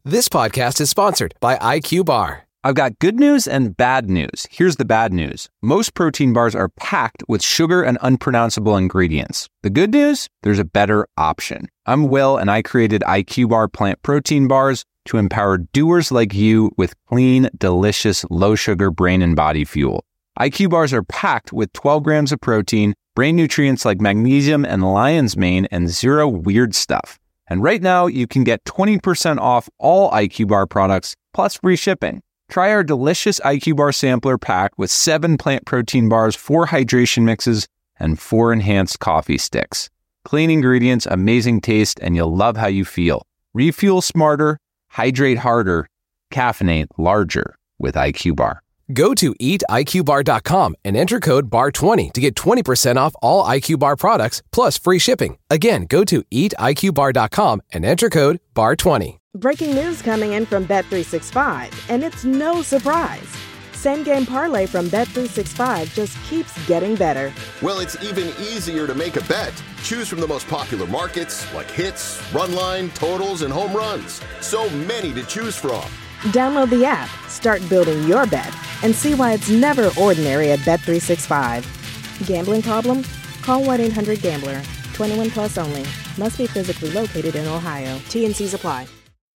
This podcast is sponsored by IQ Bar. I've got good news and bad news. Here's the bad news. Most protein bars are packed with sugar and unpronounceable ingredients. The good news? There's a better option. I'm Will, and I created IQ Bar plant protein bars to empower doers like you with clean, delicious, low-sugar brain and body fuel. IQ Bars are packed with 12 grams of protein, brain nutrients like magnesium and lion's mane, and zero weird stuff. And right now, you can get 20% off all IQ Bar products, plus free shipping. Try our delicious IQ Bar sampler pack with 7 plant protein bars, 4 hydration mixes, and 4 enhanced coffee sticks. Clean ingredients, amazing taste, and you'll love how you feel. Refuel smarter, hydrate harder, caffeinate larger with IQ Bar. Go to eatiqbar.com and enter code BAR20 to get 20% off all IQ Bar products, plus free shipping. Again, go to eatiqbar.com and enter code BAR20. Breaking news coming in from Bet365, and it's no surprise. Same Game Parlay from Bet365 just keeps getting better. Well, it's even easier to make a bet. Choose from the most popular markets like hits, run line, totals, and home runs. So many to choose from. Download the app, start building your bet, and see why it's never ordinary at Bet365. Gambling problem? Call 1-800-GAMBLER. 21 plus only. Must be physically located in Ohio. T&Cs apply.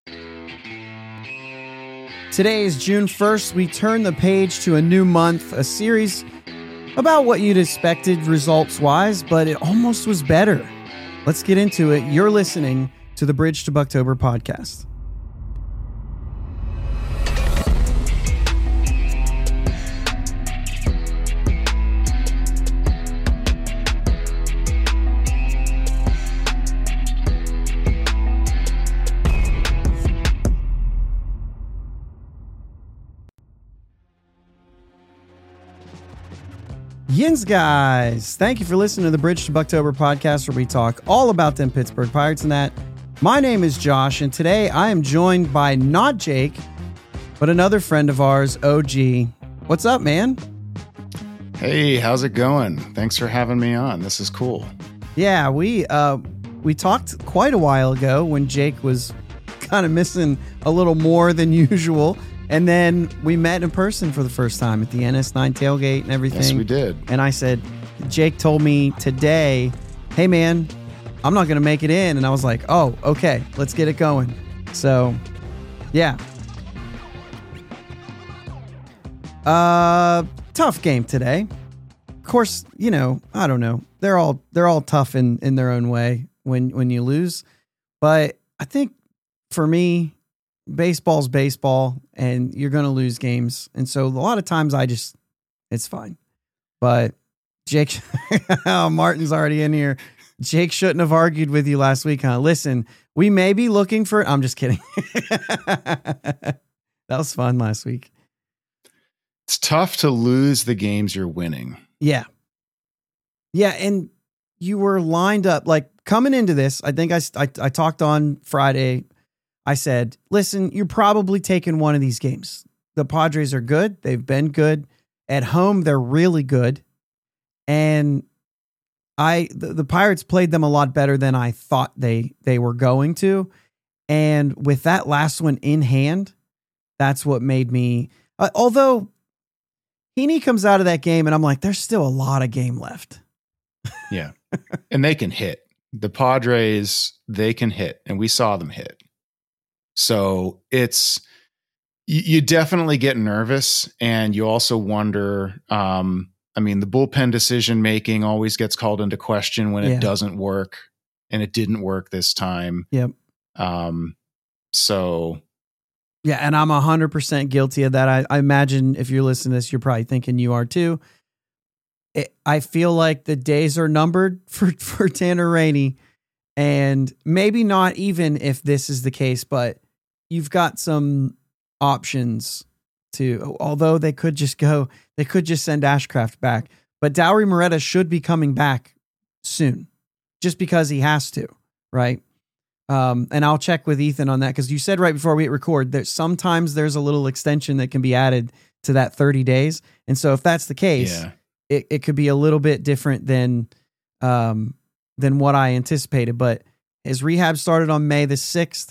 Today is June 1st. We turn the page to a new month, a series about what you'd expected results-wise, but it almost was better. Let's get into it. You're listening to the Bridge to Bucktober podcast. Yins, guys. Thank you for listening to the Bridge to Bucktober podcast, where we talk all about them Pittsburgh Pirates and that. My name is Josh, and today I am joined by not Jake, but another friend of ours, OG. What's up, man? Hey, how's it going? Thanks for having me on. This is cool. Yeah, we talked quite a while ago when Jake was kind of missing a little more than usual. And then we met in person for the first time at the NS9 tailgate and everything. Yes, we did. And I said, Jake told me today, hey, man, I'm not going to make it in. And I was like, oh, okay, let's get it going. So, yeah. Tough game today. Of course, you know, I don't know. They're all tough in their own way when you lose. But I think for me, baseball's baseball, and you're going to lose games. And so a lot of times it's fine. But Jake, Martin's already in here. Jake shouldn't have argued with you last week, huh? Listen, we may be looking for, I'm just kidding. That was fun last week. It's tough to lose the games you're winning. Yeah. Yeah. And you were lined up, like coming into this, I think I talked on Friday. I said, listen, you're probably taking one of these games. The Padres are good. They've been good. At home, they're really good. And the Pirates played them a lot better than I thought they were going to. And with that last one in hand, that's what made me, although Heaney comes out of that game and I'm like, there's still a lot of game left. Yeah. And they can hit. The Padres, they can hit. And we saw them hit. So it's, you definitely get nervous, and you also wonder, I mean, the bullpen decision making always gets called into question when it doesn't work, and it didn't work this time. Yep. So yeah. And I'm 100% guilty of that. I imagine if you're listening to this, you're probably thinking you are too. I feel like the days are numbered for Tanner Rainey, and maybe not even if this is the case, but you've got some options to, although they could just send Ashcraft back, but Dowry Moretta should be coming back soon just because he has to, right? And I'll check with Ethan on that, because you said right before we hit record that sometimes there's a little extension that can be added to that 30 days. And so if that's the case, it could be a little bit different than what I anticipated. But his rehab started on May the 6th.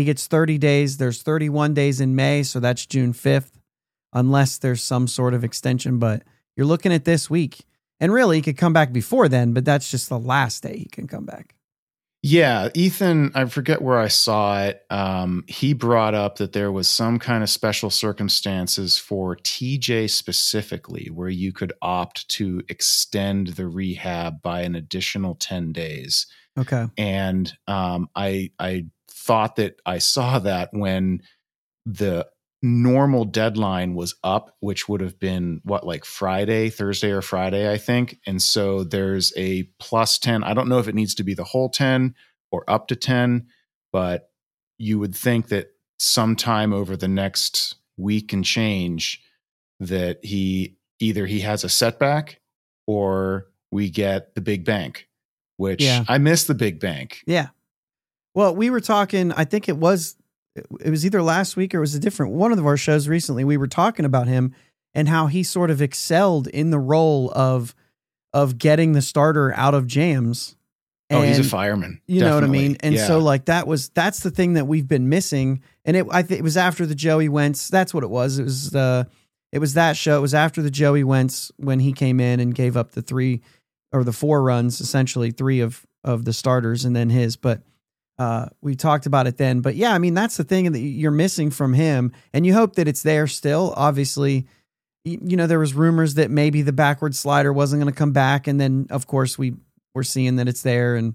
He gets 30 days. There's 31 days in May, so that's June 5th, unless there's some sort of extension. But you're looking at this week. And really, he could come back before then, but that's just the last day he can come back. Yeah, Ethan, I forget where I saw it. He brought up that there was some kind of special circumstances for TJ specifically, where you could opt to extend the rehab by an additional 10 days. Okay. And I thought that I saw that when the normal deadline was up, which would have been like Thursday or Friday, I think. And so there's a plus 10. I don't know if it needs to be the whole 10 or up to 10, but you would think that sometime over the next week and change that he has a setback or we get the big bank, which I miss the big bank. Yeah. Well, we were talking, I think it was either last week or it was a different one of our shows recently. We were talking about him and how he sort of excelled in the role of getting the starter out of jams. And, he's a fireman. You know what I mean? And so like that's the thing that we've been missing. And I think it was after the Joey Wentz. That's what it was. It was that show. It was after the Joey Wentz when he came in and gave up the 3 or the 4 runs, essentially 3 of the starters and then his, but we talked about it then, but yeah, I mean, that's the thing that you're missing from him and you hope that it's there still. Obviously, there was rumors that maybe the backward slider wasn't going to come back. And then of course we're seeing that it's there and,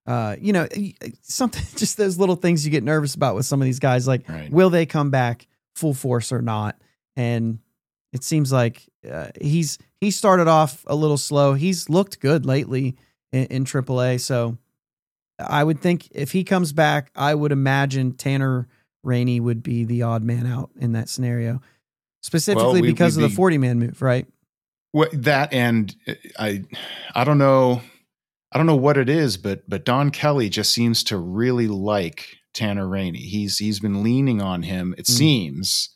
something, just those little things you get nervous about with some of these guys, like, will they come back full force or not? And it seems like he started off a little slow. He's looked good lately in AAA. So I would think if he comes back, I would imagine Tanner Rainey would be the odd man out in that scenario, specifically because of the 40-man move, right? That and I don't know what it is, but Don Kelly just seems to really like Tanner Rainey. He's been leaning on him. It seems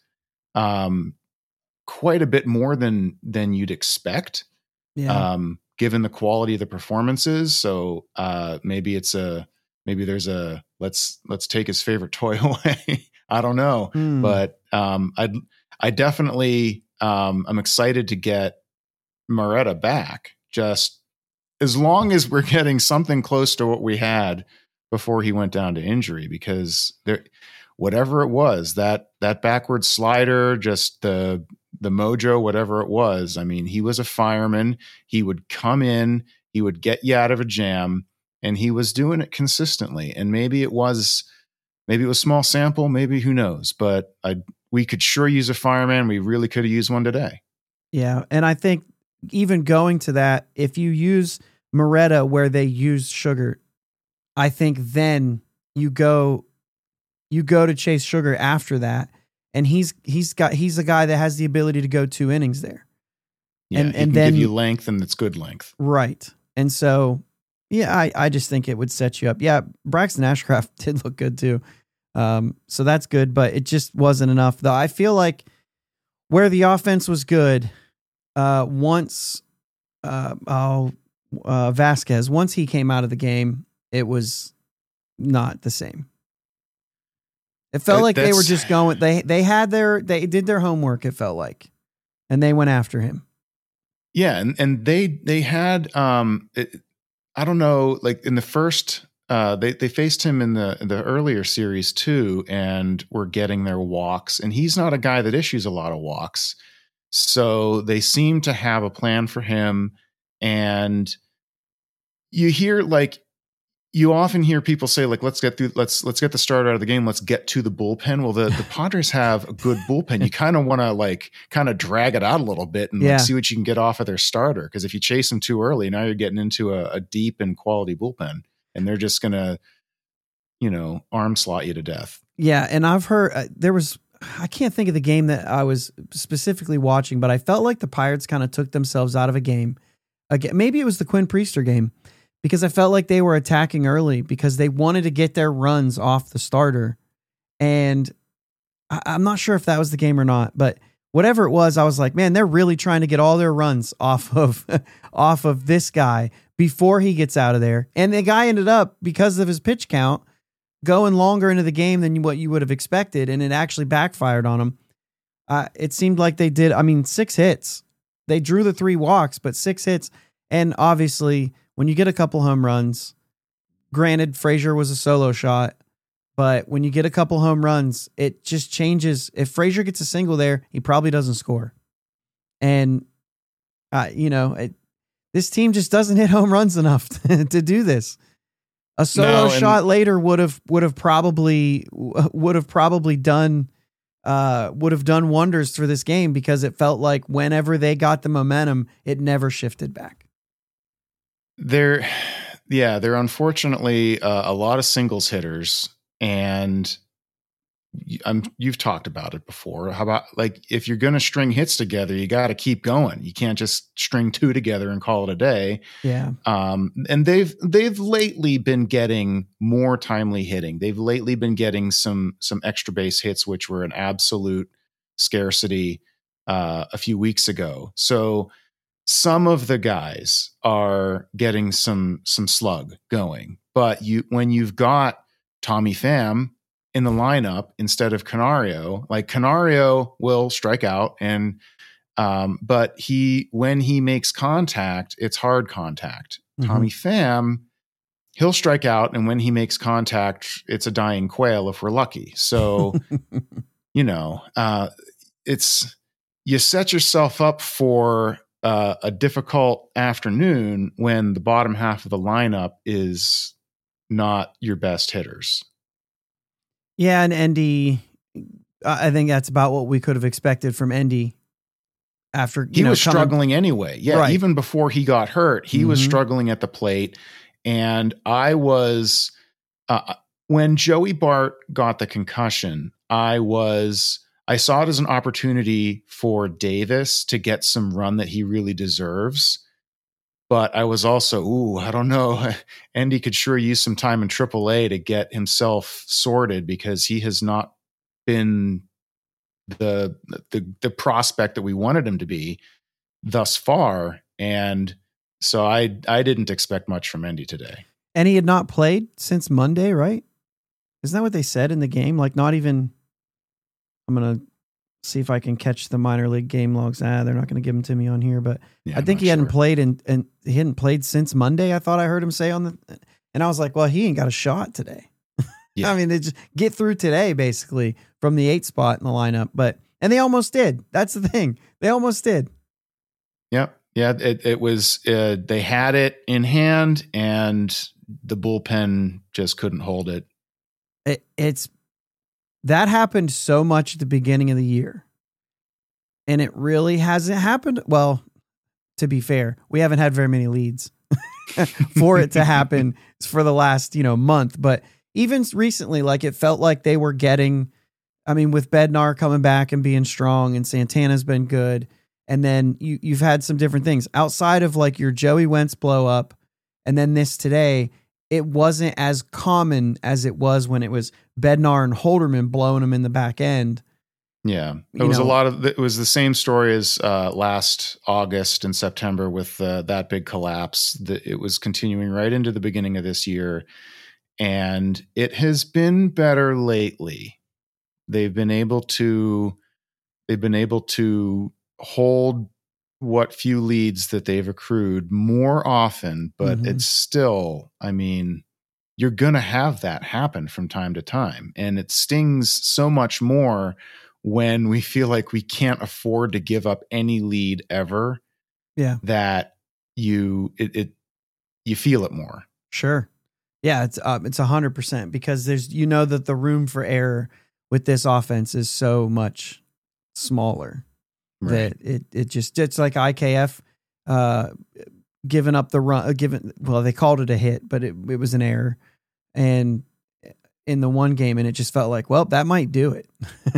quite a bit more than you'd expect. Yeah. Given the quality of the performances. So maybe there's a let's take his favorite toy away. I don't know. But I definitely I'm excited to get Moreta back, just as long as we're getting something close to what we had before he went down to injury, because whatever it was, that backward slider, just the mojo, whatever it was. I mean, he was a fireman. He would come in, he would get you out of a jam, and he was doing it consistently. And maybe it was small sample, maybe who knows, but we could sure use a fireman. We really could have used one today. Yeah. And I think even going to that, if you use Moreta where they use Sugar, I think then you go to Chase Sugar after that. And he's a guy that has the ability to go 2 innings there. Yeah, and then give you length, and it's good length. Right. And so, yeah, I just think it would set you up. Yeah, Braxton Ashcraft did look good too. So that's good, but it just wasn't enough. Though I feel like where the offense was good, once Vasquez, once he came out of the game, it was not the same. It felt like they were just going. They did their homework. It felt like, and they went after him. Yeah, and they had I don't know, like in the first they faced him in the earlier series too, and were getting their walks. And he's not a guy that issues a lot of walks, so they seem to have a plan for him. And you often hear people say, like, let's get the starter out of the game. Let's get to the bullpen. Well, the Padres have a good bullpen. You kind of want to drag it out a little bit and see what you can get off of their starter. Because if you chase them too early, now you're getting into a deep and quality bullpen, and they're just going to, arm slot you to death. Yeah. And I've heard I can't think of the game that I was specifically watching, but I felt like the Pirates kind of took themselves out of a game. Again, maybe it was the Quinn Priester game, because I felt like they were attacking early because they wanted to get their runs off the starter. And I'm not sure if that was the game or not, but whatever it was, I was like, man, they're really trying to get all their runs off of this guy before he gets out of there. And the guy ended up, because of his pitch count, going longer into the game than what you would have expected, and it actually backfired on them. It seemed like they did. 6 hits. They drew the 3 walks, but 6 hits. And obviously, when you get a couple home runs, granted, Frazier was a solo shot, but when you get a couple home runs, it just changes. If Frazier gets a single there, he probably doesn't score. And, this team just doesn't hit home runs enough to do this. A solo shot later would have probably done wonders for this game, because it felt like whenever they got the momentum, it never shifted back. They're unfortunately a lot of singles hitters, and you've talked about it before. How about, like, if you're going to string hits together, you got to keep going. You can't just string 2 together and call it a day. Yeah. And they've lately been getting more timely hitting. They've lately been getting some extra base hits, which were an absolute scarcity a few weeks ago. So some of the guys are getting some slug going, but when you've got Tommy Pham in the lineup instead of Canario, like, Canario will strike out, and but when he makes contact, it's hard contact. Mm-hmm. Tommy Pham, he'll strike out, and when he makes contact, it's a dying quail if we're lucky. So, it's, you set yourself up for a difficult afternoon when the bottom half of the lineup is not your best hitters. Yeah, and Endy, I think that's about what we could have expected from Endy. After he was struggling anyway. Yeah, right. Even before he got hurt, he was struggling at the plate. And I was, when Joey Bart got the concussion, I saw it as an opportunity for Davis to get some run that he really deserves. But I was also, I don't know. Endy could sure use some time in AAA to get himself sorted, because he has not been the prospect that we wanted him to be thus far. And so I didn't expect much from Endy today. And he had not played since Monday, right? Isn't that what they said in the game? Like, not even, I'm going to see if I can catch the minor league game logs. They're not going to give them to me on here, but yeah, I think he hadn't played and he hadn't played since Monday. I thought I heard him say and I was like, well, he ain't got a shot today. Yeah. I mean, they just get through today basically from the 8 spot in the lineup, and they almost did. That's the thing. They almost did. Yep. Yeah. It was, they had it in hand, and the bullpen just couldn't hold it. That happened so much at the beginning of the year, and it really hasn't happened. Well, to be fair, we haven't had very many leads for it to happen for the last, month. But even recently, like, it felt like they were getting, with Bednar coming back and being strong, and Santana's been good. And then you've had some different things outside of, like, your Joey Wentz blow up. And then this today, it wasn't as common as it was when it was Bednar and Holderman blowing them in the back end. Yeah. It was the same story as last August and September with that big collapse. It was continuing right into the beginning of this year, and it has been better lately. They've been able to hold what few leads that they've accrued more often, but it's still, you're going to have that happen from time to time. And it stings so much more when we feel like we can't afford to give up any lead ever. Yeah. That you feel it more. Sure. Yeah. It's 100%, because there's, that the room for error with this offense is so much smaller. Right. That it's like IKF giving up the run, they called it a hit, but it was an error. And in the one game, and it just felt like, well, that might do it,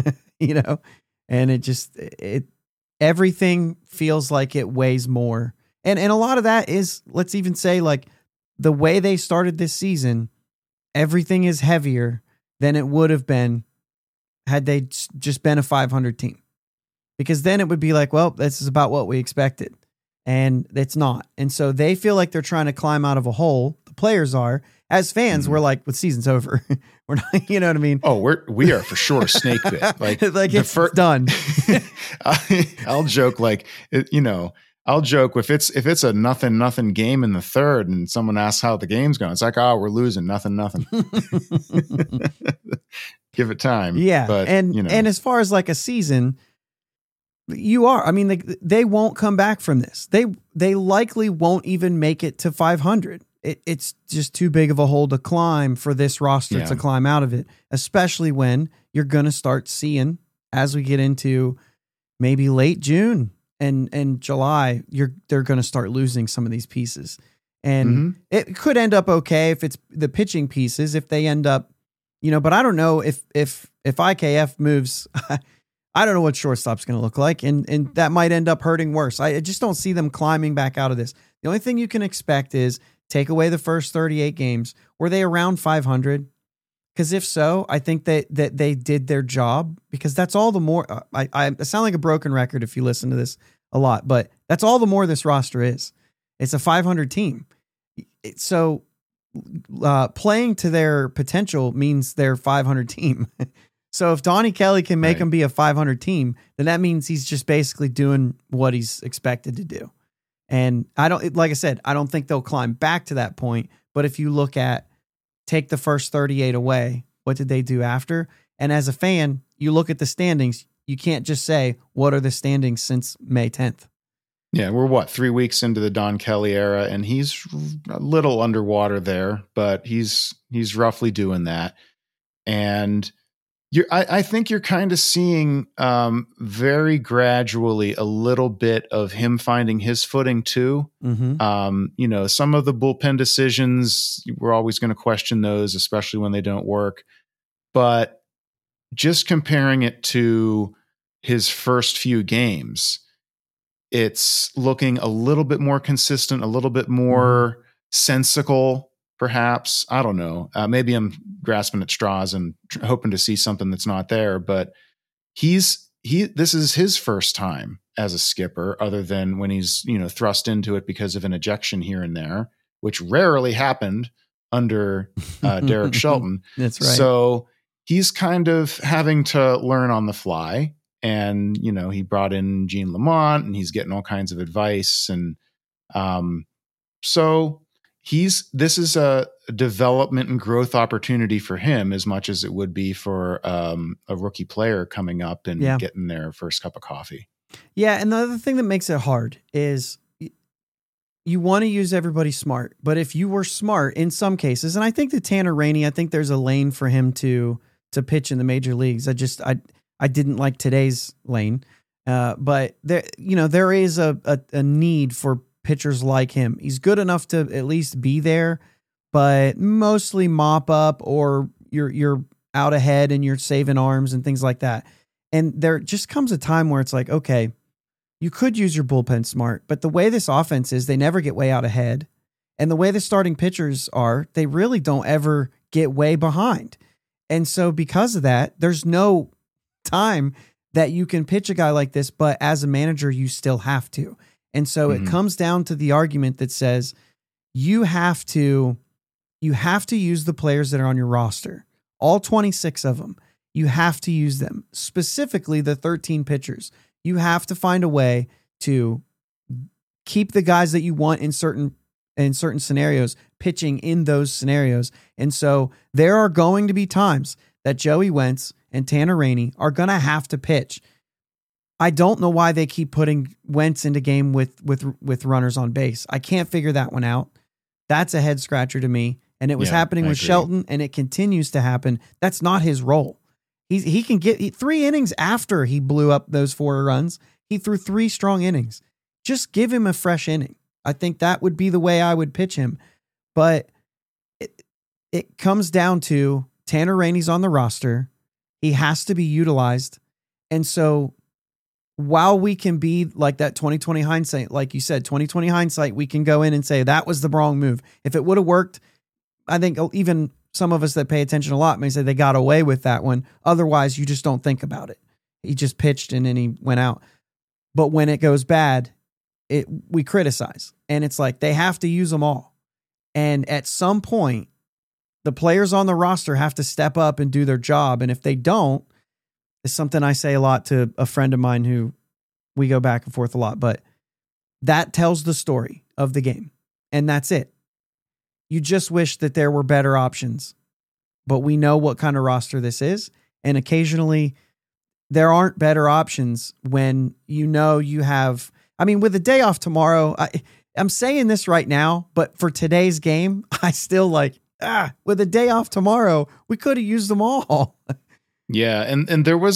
and everything feels like it weighs more. And a lot of that is, let's even say, like, the way they started this season, everything is heavier than it would have been had they just been a 500 team. Because then it would be like, well, this is about what we expected. And it's not. And so they feel like they're trying to climb out of a hole. The players are, as fans, we're like, the season's over. We're not, you know what I mean? Oh, we are for sure snake bit. Like it's done. I'll joke I'll joke if it's a nothing game in the third and someone asks how the game's going, it's like, oh, we're losing nothing. Give it time. Yeah. But, and as far as like a season, they won't come back from this. They likely won't even make it to 500. It's just too big of a hole to climb for this roster to climb out of it, especially when you're going to start seeing, as we get into maybe late June and July, they're going to start losing some of these pieces. And it could end up okay if it's the pitching pieces, if they end up, but I don't know if IKF moves, I don't know what shortstop's going to look like. And that might end up hurting worse. I just don't see them climbing back out of this. The only thing you can expect is take away the first 38 games. Were they around 500? Because if so, I think that they did their job, because that's all the more, I sound like a broken record if you listen to this a lot, but that's all the more this roster is. It's a 500 team. So playing to their potential means they're 500 team. So if Donnie Kelly can make them be a 500 team, then that means he's just basically doing what he's expected to do. And like I said, I don't think they'll climb back to that point. But if you look at, take the first 38 away, what did they do after? And as a fan, you look at the standings, you can't just say, what are the standings since May 10th? Yeah, we're 3 weeks into the Don Kelly era, and he's a little underwater there, but he's roughly doing that. And I think you're kind of seeing very gradually a little bit of him finding his footing too. Mm-hmm. Some of the bullpen decisions, we're always going to question those, especially when they don't work. But just comparing it to his first few games, it's looking a little bit more consistent, a little bit more sensical. Perhaps, I don't know. Maybe I'm grasping at straws and hoping to see something that's not there. But this is his first time as a skipper, other than when he's thrust into it because of an ejection here and there, which rarely happened under Derek Shelton. That's right. So he's kind of having to learn on the fly. And he brought in Gene Lamont, and he's getting all kinds of advice, and so. This is a development and growth opportunity for him as much as it would be for a rookie player coming up and getting their first cup of coffee. Yeah. And the other thing that makes it hard is you want to use everybody smart, but if you were smart in some cases, and I think that Tanner Rainey, I think there's a lane for him to pitch in the major leagues. I didn't like today's lane, but there is a need for pitchers like him. He's good enough to at least be there, but mostly mop up, or you're out ahead and you're saving arms and things like that. And there just comes a time where it's like, okay, you could use your bullpen smart, but the way this offense is, they never get way out ahead. And the way the starting pitchers are, they really don't ever get way behind. And so because of that, there's no time that you can pitch a guy like this, but as a manager, you still have to. And so it comes down to the argument that says you have to use the players that are on your roster, all 26 of them. You have to use them, specifically the 13 pitchers. You have to find a way to keep the guys that you want in certain scenarios pitching in those scenarios. And so there are going to be times that Joey Wentz and Tanner Rainey are going to have to pitch. I don't know why they keep putting Wentz into game with runners on base. I can't figure that one out. That's a head scratcher to me. And it was happening with Shelton, and it continues to happen. That's not his role. He can get 3 innings after he blew up those 4 runs. He threw 3 strong innings. Just give him a fresh inning. I think that would be the way I would pitch him. But it comes down to Tanner Rainey's on the roster. He has to be utilized. And so while we can be like that 2020 hindsight, like you said, 2020 hindsight, we can go in and say that was the wrong move. If it would have worked, I think even some of us that pay attention a lot may say they got away with that one. Otherwise, you just don't think about it. He just pitched and then he went out. But when it goes bad, we criticize. And it's like they have to use them all. And at some point, the players on the roster have to step up and do their job. And if they don't, it's something I say a lot to a friend of mine who we go back and forth a lot, but that tells the story of the game. And that's it. You just wish that there were better options, but we know what kind of roster this is. And occasionally there aren't better options when you know you have, I mean, with a day off tomorrow, I'm saying this right now, but for today's game, I still with a day off tomorrow, we could have used them all. Yeah. And there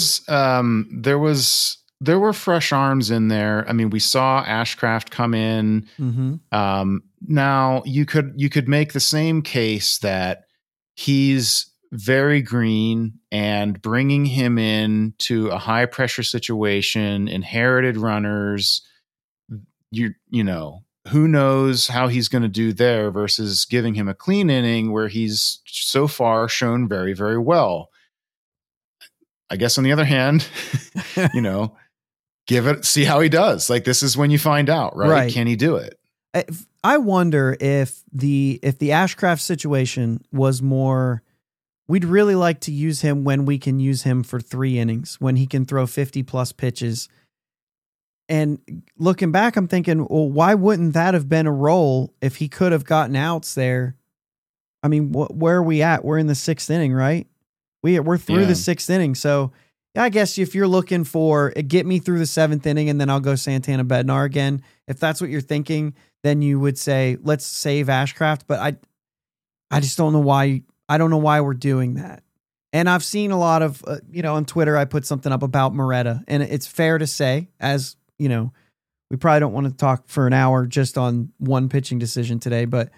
were fresh arms in there. I mean, we saw Ashcraft come in. Mm-hmm. Now you could make the same case that he's very green, and bringing him in to a high pressure situation, inherited runners, you know, who knows how he's going to do there versus giving him a clean inning where he's so far shown very, very well. I guess on the other hand, you know, see how he does. Like, this is when you find out, right? Can he do it? I wonder if the Ashcraft situation was more, we'd really like to use him when we can use him for 3 innings, when he can throw 50 plus pitches. And looking back, I'm thinking, well, why wouldn't that have been a role if he could have gotten outs there? I mean, where are we at? We're in the 6th inning, right? We're through the 6th inning. So I guess if you're looking for get me through the 7th inning and then I'll go Santana Bednar again, if that's what you're thinking, then you would say, let's save Ashcraft. But I just don't know why. I don't know why we're doing that. And I've seen a lot of, on Twitter, I put something up about Moreta, and it's fair to say, as you know, we probably don't want to talk for an hour just on one pitching decision today, but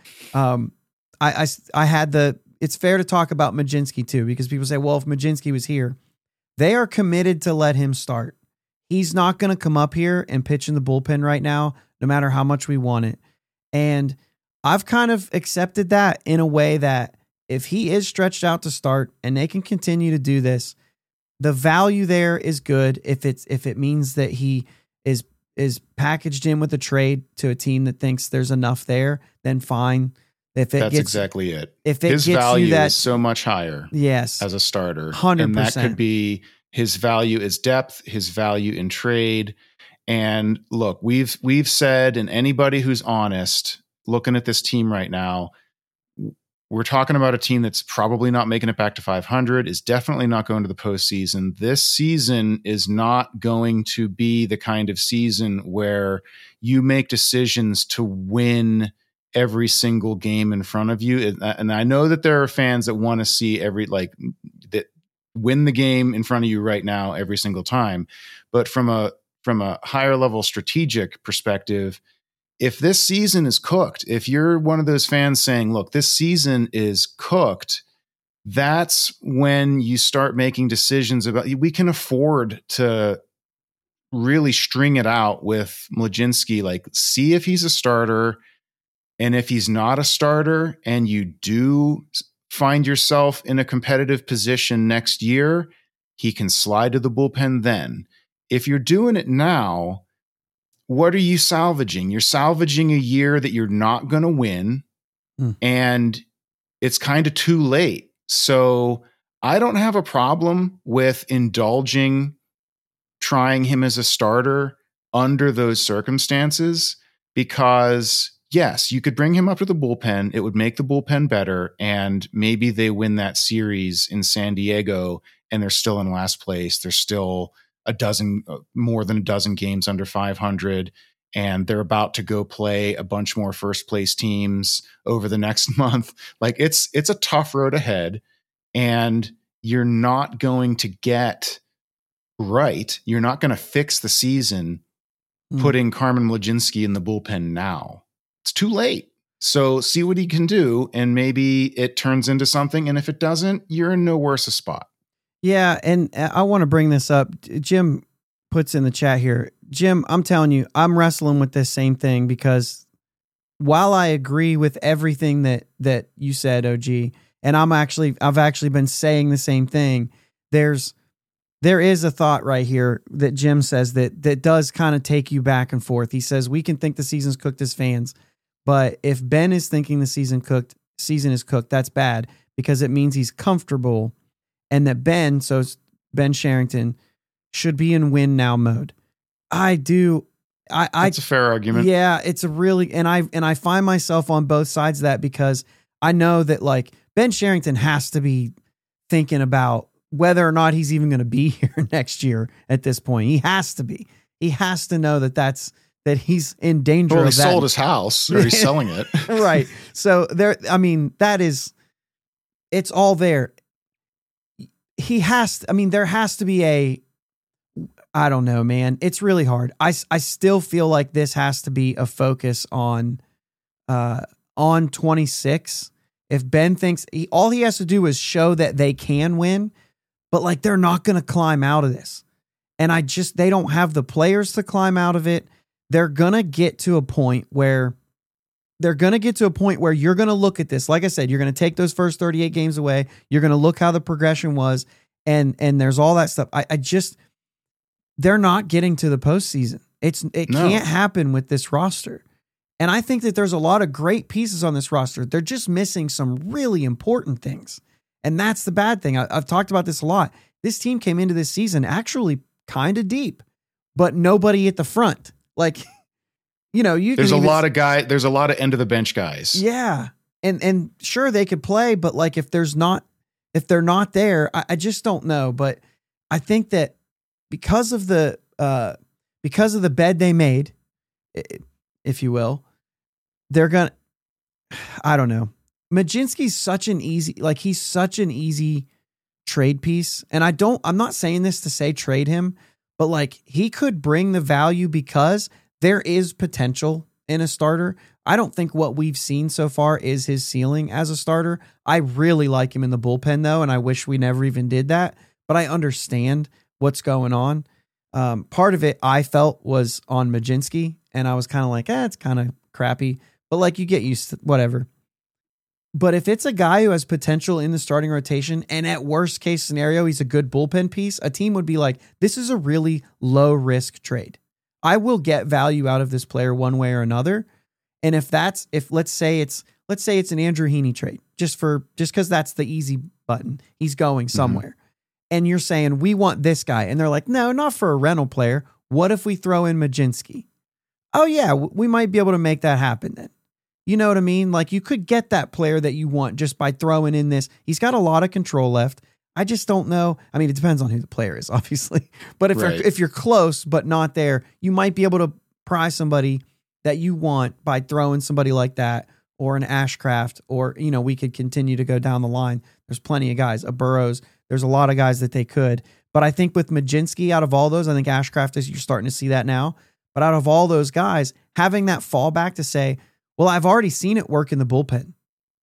it's fair to talk about Mlodzinski too, because people say, well, if Mlodzinski was here, they are committed to let him start. He's not going to come up here and pitch in the bullpen right now, no matter how much we want it. And I've kind of accepted that in a way that if he is stretched out to start and they can continue to do this, the value there is good. If it means that he is packaged in with a trade to a team that thinks there's enough there, then fine. That's exactly it. If it his gets value you that, is so much higher, yes, as a starter, 100%. And that could be his value is depth, his value in trade. And look, we've said, and anybody who's honest looking at this team right now, we're talking about a team that's probably not making it back to 500, is definitely not going to the postseason. This season is not going to be the kind of season where you make decisions to win every single game in front of you. And I know that there are fans that want to see that win the game in front of you right now every single time. But from a higher level strategic perspective, if this season is cooked, if you're one of those fans saying, look, this season is cooked, that's when you start making decisions about, we can afford to really string it out with Mlodzinski, like see if he's a starter. And if he's not a starter and you do find yourself in a competitive position next year, he can slide to the bullpen then. If you're doing it now, what are you salvaging? You're salvaging a year that you're not going to win, and it's kind of too late. So I don't have a problem with indulging trying him as a starter under those circumstances, because yes, you could bring him up to the bullpen. It would make the bullpen better, and maybe they win that series in San Diego and they're still in last place. They're still more than a dozen games under 500, and they're about to go play a bunch more first place teams over the next month. Like it's a tough road ahead, and you're not going to get right. You're not going to fix the season putting Carmen Mlodzinski in the bullpen now. It's too late. So see what he can do, and maybe it turns into something. And if it doesn't, you're in no worse a spot. Yeah, and I want to bring this up. Jim puts in the chat here. Jim, I'm telling you, I'm wrestling with this same thing, because while I agree with everything that you said, OG, and I've actually been saying the same thing, there is a thought right here that Jim says that does kind of take you back and forth. He says, we can think the season's cooked as fans, but if Ben is thinking the season cooked, season is cooked, that's bad because it means he's comfortable, and that Ben Cherington should be in win now mode. That's a fair argument. Yeah, it's a really, and I find myself on both sides of that because I know that like Ben Cherington has to be thinking about whether or not he's even going to be here next year at this point. He has to be. He has to know that he's in danger of that. He sold his house, or he's selling it. Right. So it's all there. There has to be I don't know, man. It's really hard. I still feel like this has to be a focus on 26. If Ben thinks all he has to do is show that they can win, but like they're not going to climb out of this. And they don't have the players to climb out of it. They're going to get to a point where you're going to look at this. Like I said, you're going to take those first 38 games away. You're going to look how the progression was. And there's all that stuff. They're not getting to the postseason. Can't happen with this roster. And I think that there's a lot of great pieces on this roster. They're just missing some really important things. And that's the bad thing. I've talked about this a lot. This team came into this season actually kind of deep, but nobody at the front. Like, there's a lot of end of the bench guys. Yeah. And sure they could play, but like if they're not there, I just don't know. But I think that because of the bed they made, if you will, I don't know. Majinski's such an easy trade piece. And I'm not saying this to say trade him, but like he could bring the value because there is potential in a starter. I don't think what we've seen so far is his ceiling as a starter. I really like him in the bullpen though. And I wish we never even did that, but I understand what's going on. Part of it I felt was on Majinski, and I was kind of like, it's kind of crappy, but like you get used to whatever. But if it's a guy who has potential in the starting rotation, and at worst case scenario, he's a good bullpen piece, a team would be like, this is a really low risk trade. I will get value out of this player one way or another. And if let's say it's an Andrew Heaney trade, just because that's the easy button, he's going somewhere. And you're saying, we want this guy. And they're like, no, not for a rental player. What if we throw in Majinski? Oh yeah, we might be able to make that happen then. You know what I mean? Like you could get that player that you want just by throwing in this. He's got a lot of control left. I just don't know. I mean, it depends on who the player is, obviously. But if you're close but not there, you might be able to prize somebody that you want by throwing somebody like that, or an Ashcraft, or we could continue to go down the line. There's plenty of guys, a Burrows. There's a lot of guys that they could. But I think with Majinski, out of all those, I think Ashcraft you're starting to see that now. But out of all those guys, having that fallback to say, well, I've already seen it work in the bullpen,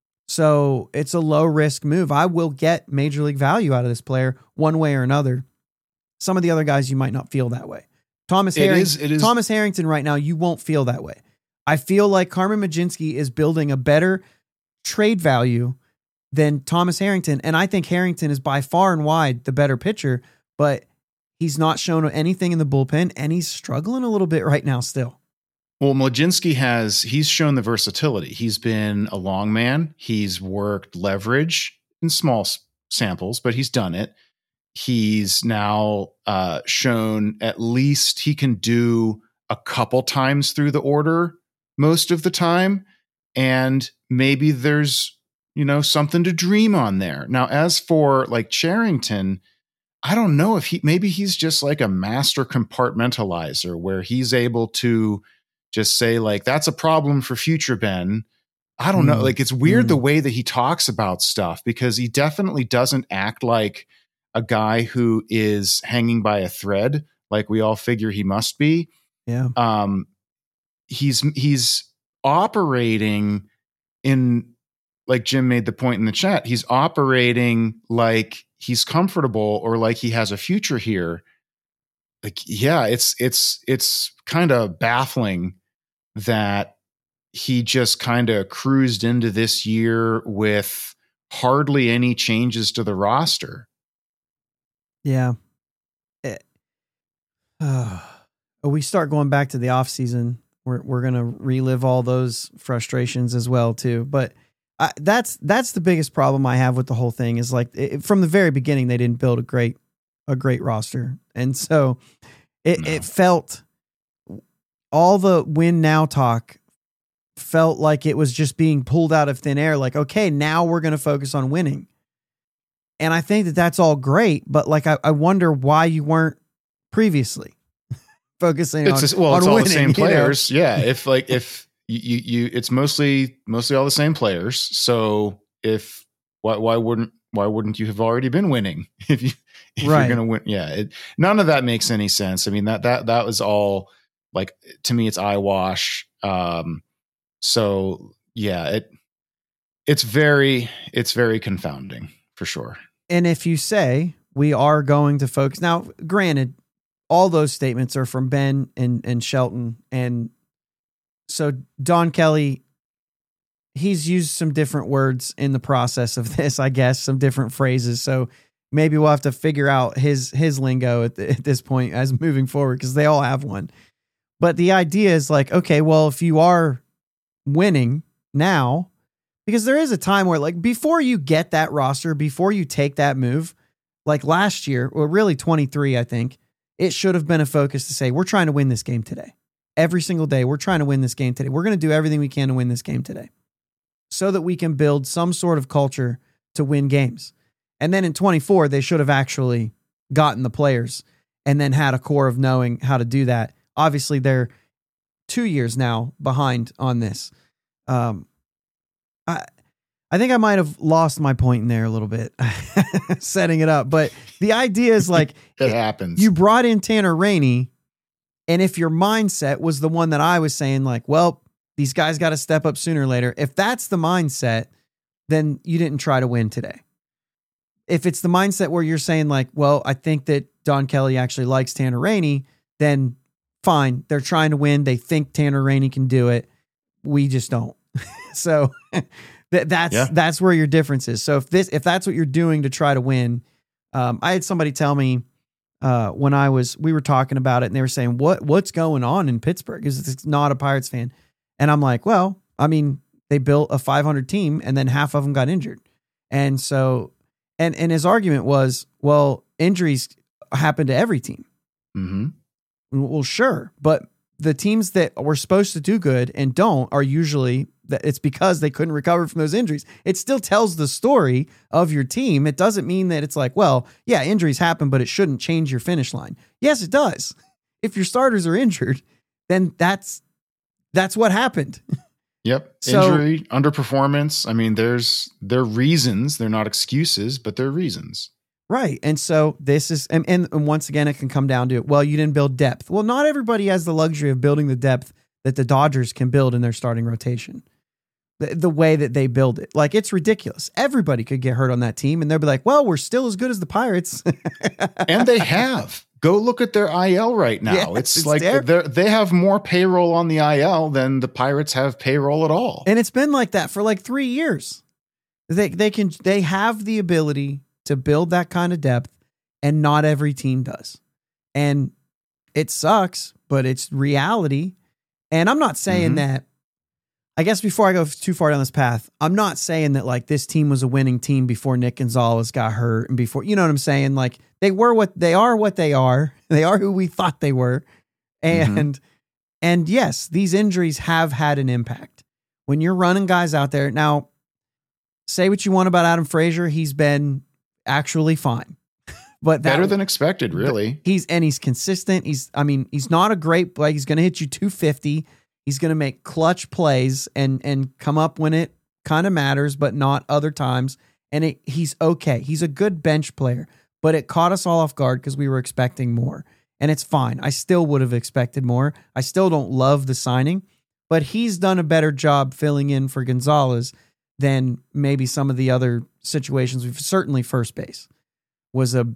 so it's a low risk move. I will get major league value out of this player one way or another. Some of the other guys, you might not feel that way. Thomas Harrington right now, you won't feel that way. I feel like Carmen Majinski is building a better trade value than Thomas Harrington. And I think Harrington is by far and wide the better pitcher, but he's not shown anything in the bullpen, and he's struggling a little bit right now still. Well, Majinski he's shown the versatility. He's been a long man. He's worked leverage in small samples, but he's done it. He's now shown at least he can do a couple times through the order most of the time. And maybe there's, something to dream on there. Now, as for like Cherington, I don't know if he's just like a master compartmentalizer where he's able to just say like, that's a problem for future Ben. I don't know. Like it's weird the way that he talks about stuff, because he definitely doesn't act like a guy who is hanging by a thread like we all figure he must be. Yeah. He's operating in, like Jim made the point in the chat, he's operating like he's comfortable or like he has a future here. Like, yeah, it's kind of baffling that he just kind of cruised into this year with hardly any changes to the roster. Yeah. We start going back to the off season. We're going to relive all those frustrations as well too. But That's the biggest problem I have with the whole thing is like from the very beginning, they didn't build a great roster. And so it felt, all the win now talk felt like it was just being pulled out of thin air. Like, okay, now we're going to focus on winning. And I think that that's all great, but like, I wonder why you weren't previously focusing on it's winning, all the same players. You know? Yeah. If you it's mostly all the same players. So why wouldn't you have already been winning if you're going to win? Yeah. None of that makes any sense. I mean, that was all like, to me, it's eyewash. So yeah, it's very confounding for sure. And if you say we are going to focus now, granted, all those statements are from Ben and Shelton. And so Don Kelly, he's used some different words in the process of this, I guess, some different phrases. So maybe we'll have to figure out his lingo at this point as moving forward, because they all have one. But the idea is like, okay, well, if you are winning now, because there is a time where like before you get that roster, before you take that move, like last year, or really 23, I think, it should have been a focus to say, we're trying to win this game today. Every single day, we're trying to win this game today. We're going to do everything we can to win this game today so that we can build some sort of culture to win games. And then in 24, they should have actually gotten the players and then had a core of knowing how to do that. Obviously, they're 2 years now behind on this. I think I might have lost my point in there a little bit, setting it up. But the idea is like, it happens. You brought in Tanner Rainey, and if your mindset was the one that I was saying, like, well, these guys got to step up sooner or later. If that's the mindset, then you didn't try to win today. If it's the mindset where you're saying like, well, I think that Don Kelly actually likes Tanner Rainey, then fine. They're trying to win. They think Tanner Rainey can do it. We just don't. So that's where your difference is. So if that's what you're doing to try to win, I had somebody tell me when we were talking about it, and they were saying, what's going on in Pittsburgh? Because it's not a Pirates fan. And I'm like, well, I mean, they built a 500 team and then half of them got injured. And so, and his argument was, well, injuries happen to every team. Mm-hmm. Well, sure. But the teams that were supposed to do good and don't are usually that it's because they couldn't recover from those injuries. It still tells the story of your team. It doesn't mean that it's like, well, yeah, injuries happen, but it shouldn't change your finish line. Yes, it does. If your starters are injured, then that's what happened. Yep. Injury, underperformance. I mean, they're reasons. They're not excuses, but they're reasons. Right. And so this is, and once again, it can come down to, well, you didn't build depth. Well, not everybody has the luxury of building the depth that the Dodgers can build in their starting rotation. The way that they build it. Like, it's ridiculous. Everybody could get hurt on that team and they'll be like, well, we're still as good as the Pirates. And they have. Go look at their IL right now. Yeah, it's like they have more payroll on the IL than the Pirates have payroll at all. And it's been like that for like 3 years. They have the ability to build that kind of depth, and not every team does. And it sucks, but it's reality. And I'm not saying that, I guess before I go too far down this path, I'm not saying that like this team was a winning team before Nick Gonzalez got hurt and before, you know what I'm saying? Like they are what they are. They are who we thought they were. And yes, these injuries have had an impact. When you're running guys out there, now say what you want about Adam Frazier, he's been actually fine. But better than expected, really. He's consistent. He's not a great, like he's going to hit you 250. He's going to make clutch plays and come up when it kind of matters, but not other times. And he's okay. He's a good bench player, but it caught us all off guard because we were expecting more. And it's fine. I still would have expected more. I still don't love the signing, but he's done a better job filling in for Gonzalez than maybe some of the other situations. We've certainly first base was a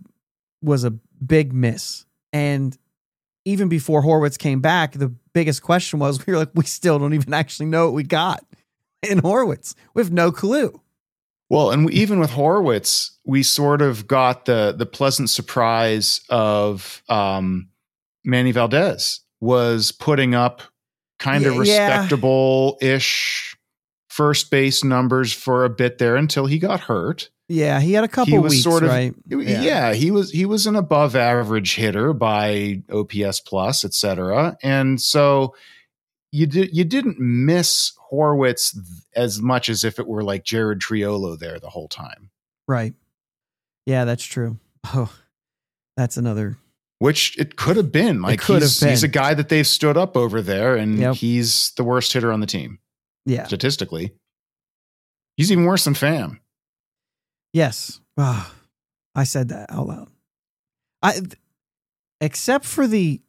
big miss. And even before Horwitz came back, the biggest question was, we were like, we still don't even actually know what we got in Horwitz. We have no clue. Well, and even with Horwitz, we sort of got the pleasant surprise of Manny Valdez was putting up kind of respectable-ish first base numbers for a bit there until he got hurt. Yeah, he had a couple weeks, right? Yeah, he was an above average hitter by OPS plus, etc. And so you didn't miss Horwitz as much as if it were like Jared Triolo there the whole time. Right. Yeah, that's true. Oh, that's another. Which it could have been. Like he's a guy that they've stood up over there, and he's the worst hitter on the team. Yeah. Statistically. He's even worse than Pham. Yes. Oh, I said that out loud. Except for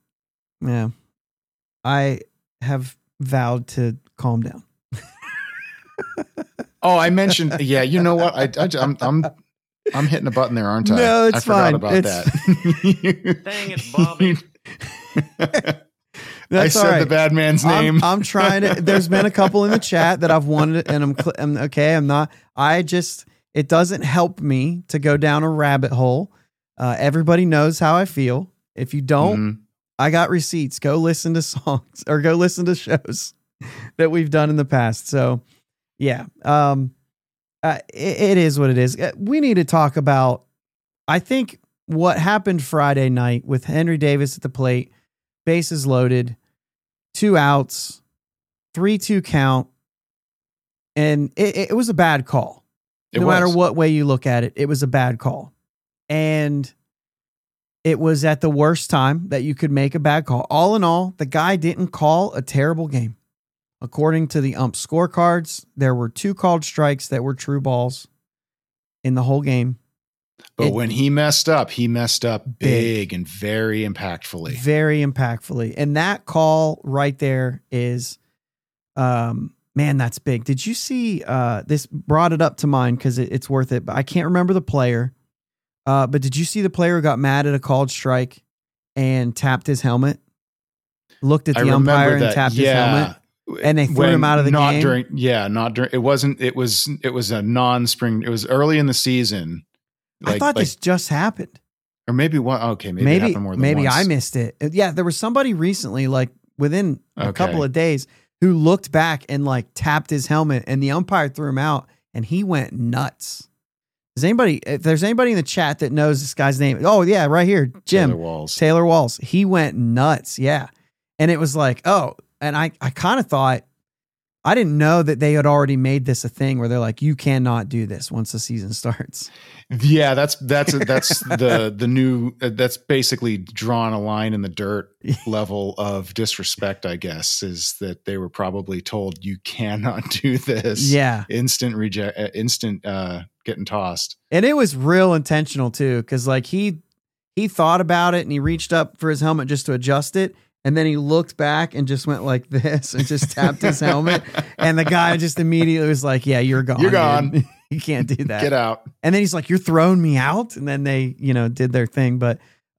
I have vowed to calm down. Oh, I mentioned, yeah, you know what? I'm hitting a button there, aren't I? No, it's fine. I forgot about that. Dang it, Bobby. I said the bad man's name. I'm trying to. There's been a couple in the chat that I've wanted, and I'm okay. I'm not. It doesn't help me to go down a rabbit hole. Everybody knows how I feel. If you don't, I got receipts. Go listen to songs or go listen to shows that we've done in the past. So, yeah, it is what it is. We need to talk about, I think, what happened Friday night with Henry Davis at the plate, bases loaded, 2 outs, 3-2 count, and it was a bad call. No matter what way you look at it, it was a bad call. And it was at the worst time that you could make a bad call. All in all, the guy didn't call a terrible game. According to the ump scorecards, there were 2 called strikes that were true balls in the whole game. But when he messed up big and very impactfully. Very impactfully. And that call right there is, man, that's big. Did you see, this brought it up to mind because it's worth it, but I can't remember the player. But did you see the player who got mad at a called strike and tapped his helmet? Looked at the umpire and tapped his helmet? And they threw him out of the game? Not during. It was a non-spring. It was early in the season. I thought this just happened. Or maybe one. Okay, maybe it happened more than once. I missed it. Yeah, there was somebody recently, like within a couple of days, who looked back and like tapped his helmet, and the umpire threw him out, and he went nuts. If there's anybody in the chat that knows this guy's name, oh yeah, right here, Jim Taylor Walls. He went nuts. Yeah. And it was like, oh, and I kind of thought, I didn't know that they had already made this a thing where they're like, you cannot do this once the season starts. Yeah, that's the new, that's basically drawn a line in the dirt level of disrespect, I guess, is that they were probably told you cannot do this. Yeah. Instant getting tossed. And it was real intentional too, because like he thought about it and he reached up for his helmet just to adjust it. And then he looked back and just went like this and just tapped his helmet. And the guy just immediately was like, yeah, you're gone. You're gone. You can't do that. Get out. And then he's like, you're throwing me out. And then they, did their thing. But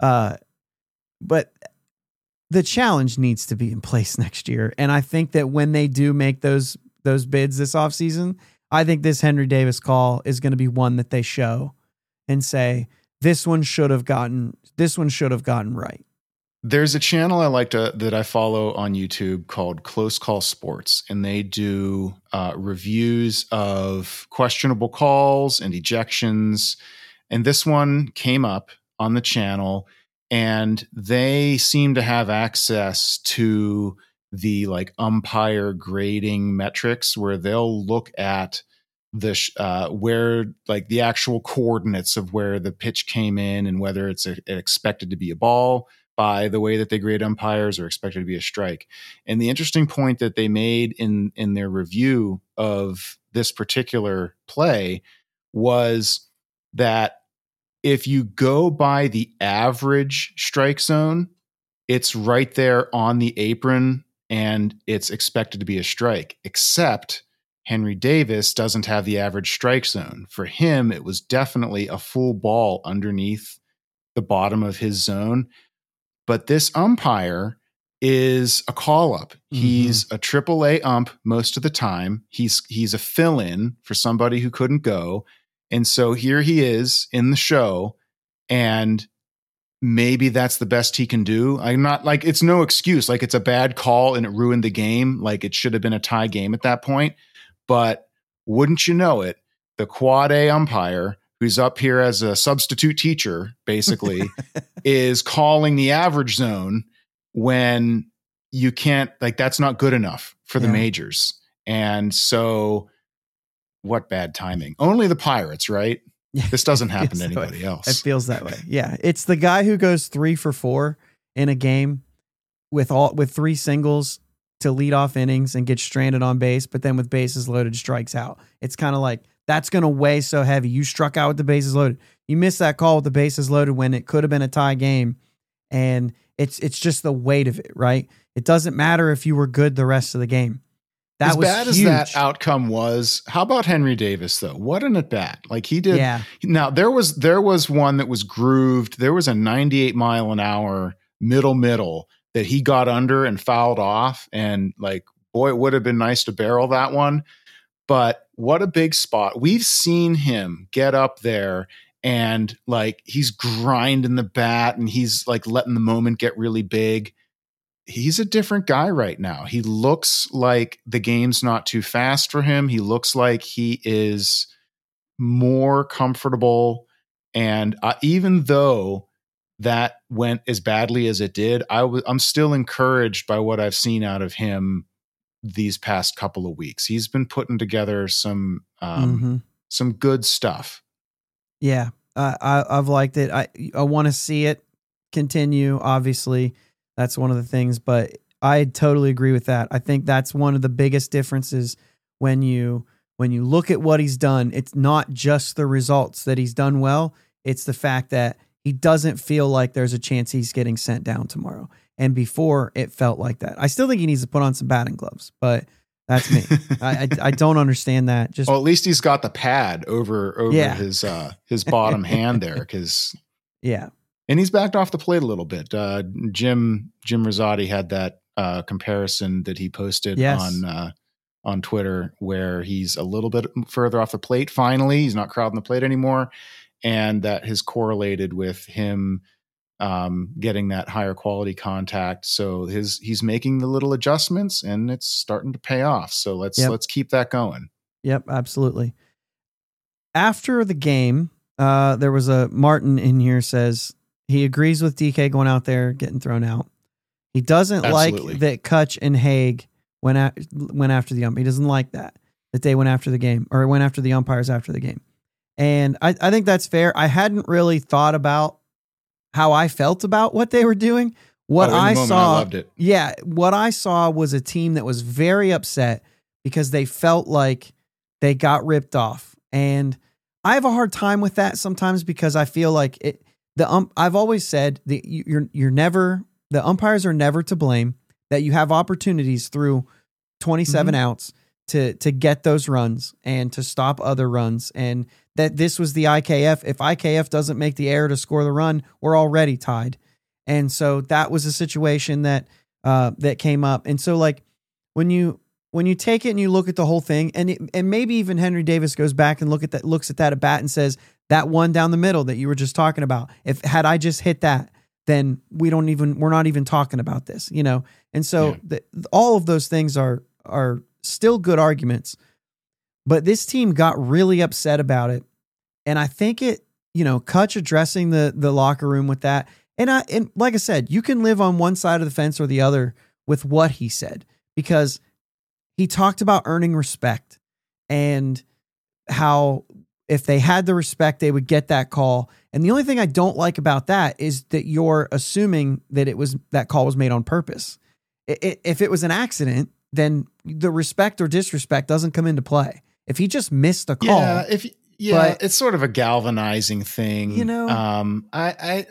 the challenge needs to be in place next year. And I think that when they do make those bids this offseason, I think this Henry Davis call is going to be one that they show and say, this one should have gotten right. There's a channel I like that I follow on YouTube called Close Call Sports, and they do reviews of questionable calls and ejections. And this one came up on the channel, and they seem to have access to the like umpire grading metrics where they'll look at the where like the actual coordinates of where the pitch came in and whether it's expected to be a ball by the way that they grade umpires or expected to be a strike. And the interesting point that they made in their review of this particular play was that if you go by the average strike zone, it's right there on the apron and it's expected to be a strike, except Henry Davis doesn't have the average strike zone. For him, it was definitely a full ball underneath the bottom of his zone. But this umpire is a call-up. Mm-hmm. He's a AAA ump most of the time. He's a fill-in for somebody who couldn't go. And so here he is in the show, and maybe that's the best he can do. I'm not like, it's no excuse. Like, it's a bad call and it ruined the game. Like, it should have been a tie game at that point. But wouldn't you know it, the quad A umpire, who's up here as a substitute teacher, basically, is calling the average zone when you can't, like, that's not good enough for the majors. And so what bad timing? Only the Pirates, right? This doesn't happen to anybody else. It feels that way. Yeah. It's the guy who goes 3 for 4 in a game with 3 singles to lead off innings and gets stranded on base, but then with bases loaded strikes out. It's kind of like, that's going to weigh so heavy. You struck out with the bases loaded. You missed that call with the bases loaded when it could have been a tie game. And it's just the weight of it, right? It doesn't matter if you were good the rest of the game. That as was bad huge. as that outcome was, how about Henry Davis though? What an at bat! Like he did. Yeah. Now there was one that was grooved. There was a 98 mile an hour middle that he got under and fouled off, and like, boy, it would have been nice to barrel that one. But what a big spot. We've seen him get up there and like he's grinding the bat and he's like letting the moment get really big. He's a different guy right now. He looks like the game's not too fast for him. He looks like he is more comfortable. And even though that went as badly as it did, I'm still encouraged by what I've seen out of him these past couple of weeks. He's been putting together some good stuff. Yeah. I've liked it. I want to see it continue. Obviously that's one of the things, but I totally agree with that. I think that's one of the biggest differences when you look at what he's done. It's not just the results that he's done well. It's the fact that he doesn't feel like there's a chance he's getting sent down tomorrow. And before it felt like that. I still think he needs to put on some batting gloves, but that's me. I don't understand that. Just well, at least he's got the pad over his bottom hand there, because and he's backed off the plate a little bit. Jim Rosati had that comparison that he posted on Twitter, where he's a little bit further off the plate. Finally, he's not crowding the plate anymore, and that has correlated with him getting that higher quality contact. So he's making the little adjustments and it's starting to pay off. So let's keep that going. Yep. Absolutely. After the game, there was a Martin in here says he agrees with DK going out there, getting thrown out. He doesn't like that Kutch and Haig went after the umpire. He doesn't like that they went after the game or went after the umpires after the game. And I think that's fair. I hadn't really thought about how I felt about what they were doing. What I saw, I loved it. Yeah, what I saw was a team that was very upset because they felt like they got ripped off. And I have a hard time with that sometimes because I feel like I've always said that the umpires are never to blame, that you have opportunities through 27 outs to get those runs and to stop other runs, and that this was the IKF. If IKF doesn't make the error to score the run, we're already tied. And so that was a situation that came up. And so like when you take it and you look at the whole thing, and maybe even Henry Davis goes back and looks at that at bat and says, that one down the middle that you were just talking about, had I just hit that, then we're not even talking about this, you know? And so all of those things are still good arguments, but this team got really upset about it. And I think Kutch addressing the locker room with that. And like I said, you can live on one side of the fence or the other with what he said, because he talked about earning respect and how if they had the respect, they would get that call. And the only thing I don't like about that is that you're assuming that that call was made on purpose. If it was an accident, then the respect or disrespect doesn't come into play. If he just missed a call. But it's sort of a galvanizing thing. You know, I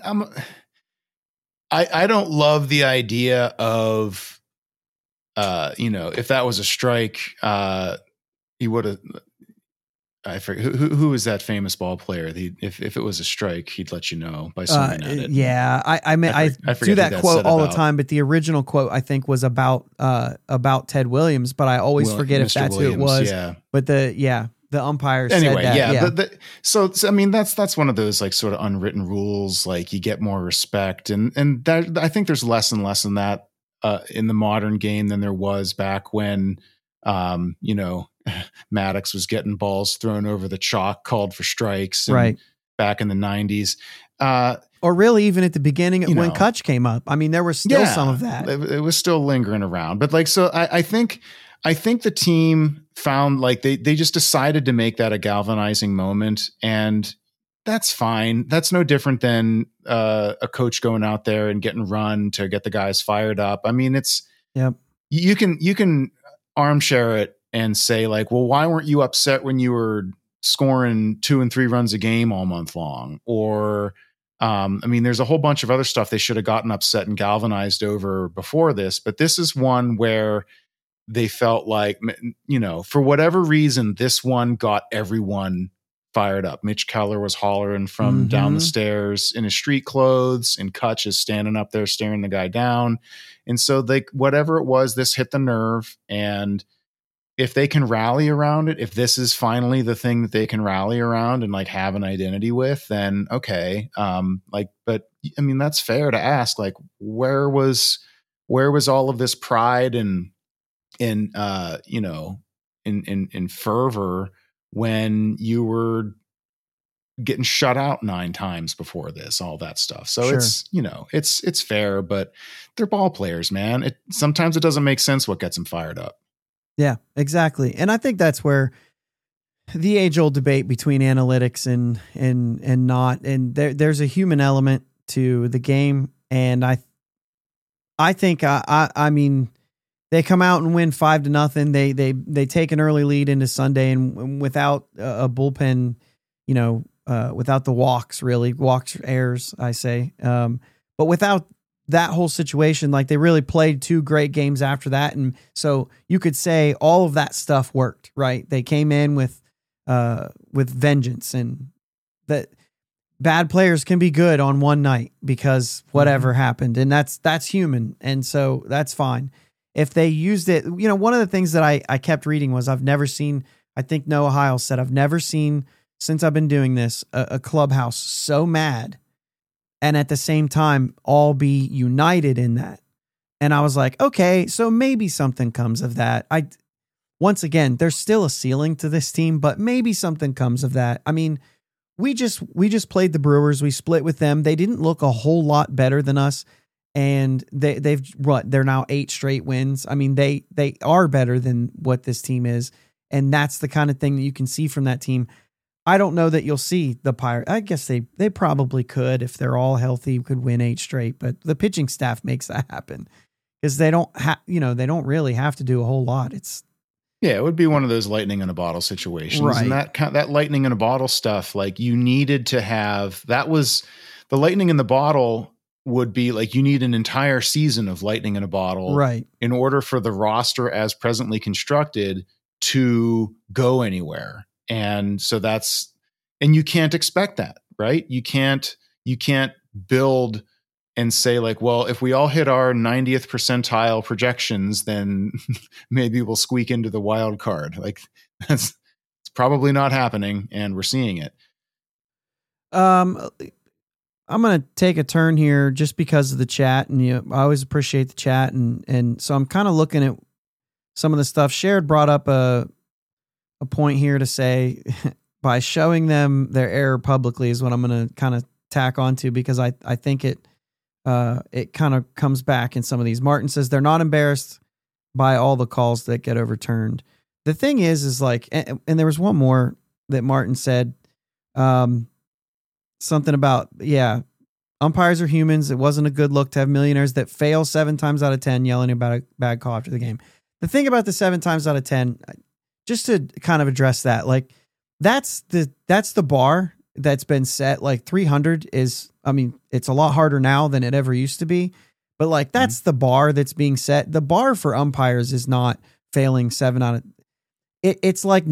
don't love the idea of, if that was a strike, he would have. I forget who was that famous ball player. If it was a strike, he'd let you know by swinging at it. Yeah, I do that quote all the time, but the original quote I think was about Ted Williams, but I always forget if that's who it was. Yeah. But the umpire said that. Yeah. So I mean that's one of those like sort of unwritten rules. Like you get more respect, and that, I think there's less and less in that in the modern game than there was back when Maddox was getting balls thrown over the chalk, called for strikes, and right, back in the 90s. Or really even at the beginning when know, Kutch came up. I mean, there was still some of that. It was still lingering around. But like, so I think the team found like they just decided to make that a galvanizing moment, and that's fine. That's no different than a coach going out there and getting run to get the guys fired up. I mean, it's, yep. You can armchair it and say like, well, why weren't you upset when you were scoring 2 and 3 runs a game all month long? Or, I mean, there's a whole bunch of other stuff they should have gotten upset and galvanized over before this, but this is one where they felt like, you know, for whatever reason, this one got everyone fired up. Mitch Keller was hollering from down the stairs in his street clothes, and Kutch is standing up there staring the guy down. And so like whatever it was, this hit the nerve. And if they can rally around it, if this is finally the thing that they can rally around and like have an identity with, then okay. But I mean, that's fair to ask, like, where was all of this pride and you know, in fervor when you were getting shut out 9 times before this, all that stuff. So sure. It's, you know, it's fair, but they're ball players, man. Sometimes it doesn't make sense what gets them fired up. Yeah, exactly. And I think that's where the age old debate between analytics and not, and there's a human element to the game. And I think, I mean, they come out and win 5-0. They take an early lead into Sunday, and without a bullpen, you know, without the walks, errors, I say. But without that whole situation, like they really played 2 great games after that. And so you could say all of that stuff worked, right? They came in with vengeance, and that bad players can be good on one night because whatever happened, and that's human. And so that's fine. If they used it, you know, one of the things that I kept reading was I've never seen, I think Noah Heil said, I've never seen since I've been doing this, a clubhouse so mad and at the same time all be united in that. And I was like, okay, so maybe something comes of that. Once again, there's still a ceiling to this team, but maybe something comes of that. I mean, we just played the Brewers. We split with them. They didn't look a whole lot better than us. And they're now 8 straight wins. I mean, they are better than what this team is. And that's the kind of thing that you can see from that team. I don't know that you'll see the Pirates. I guess they probably could, if they're all healthy, could win 8 straight, but the pitching staff makes that happen because they don't they don't really have to do a whole lot. It would be one of those lightning in a bottle situations. Right. And that lightning in a bottle stuff, like you needed to have, that was the lightning in the bottle would be like, you need an entire season of lightning in a bottle, right, in order for the roster as presently constructed to go anywhere. And so and you can't expect that, right? You can't build and say like, well, if we all hit our 90th percentile projections, then maybe we'll squeak into the wild card. Like it's probably not happening, and we're seeing it. I'm going to take a turn here just because of the chat, and I always appreciate the chat. And so I'm kind of looking at some of the stuff. Shared brought up a point here to say by showing them their error publicly is what I'm going to kind of tack onto, because I think it kind of comes back in some of these. Martin says they're not embarrassed by all the calls that get overturned. The thing is like, and there was one more that Martin said, something about, umpires are humans. It wasn't a good look to have millionaires that fail 7 times out of 10 yelling about a bad call after the game. The thing about the 7 times out of 10, just to kind of address that, like that's the bar that's been set. Like 300 is, I mean, it's a lot harder now than it ever used to be, but like that's the bar that's being set. The bar for umpires is not failing 7 out of it's like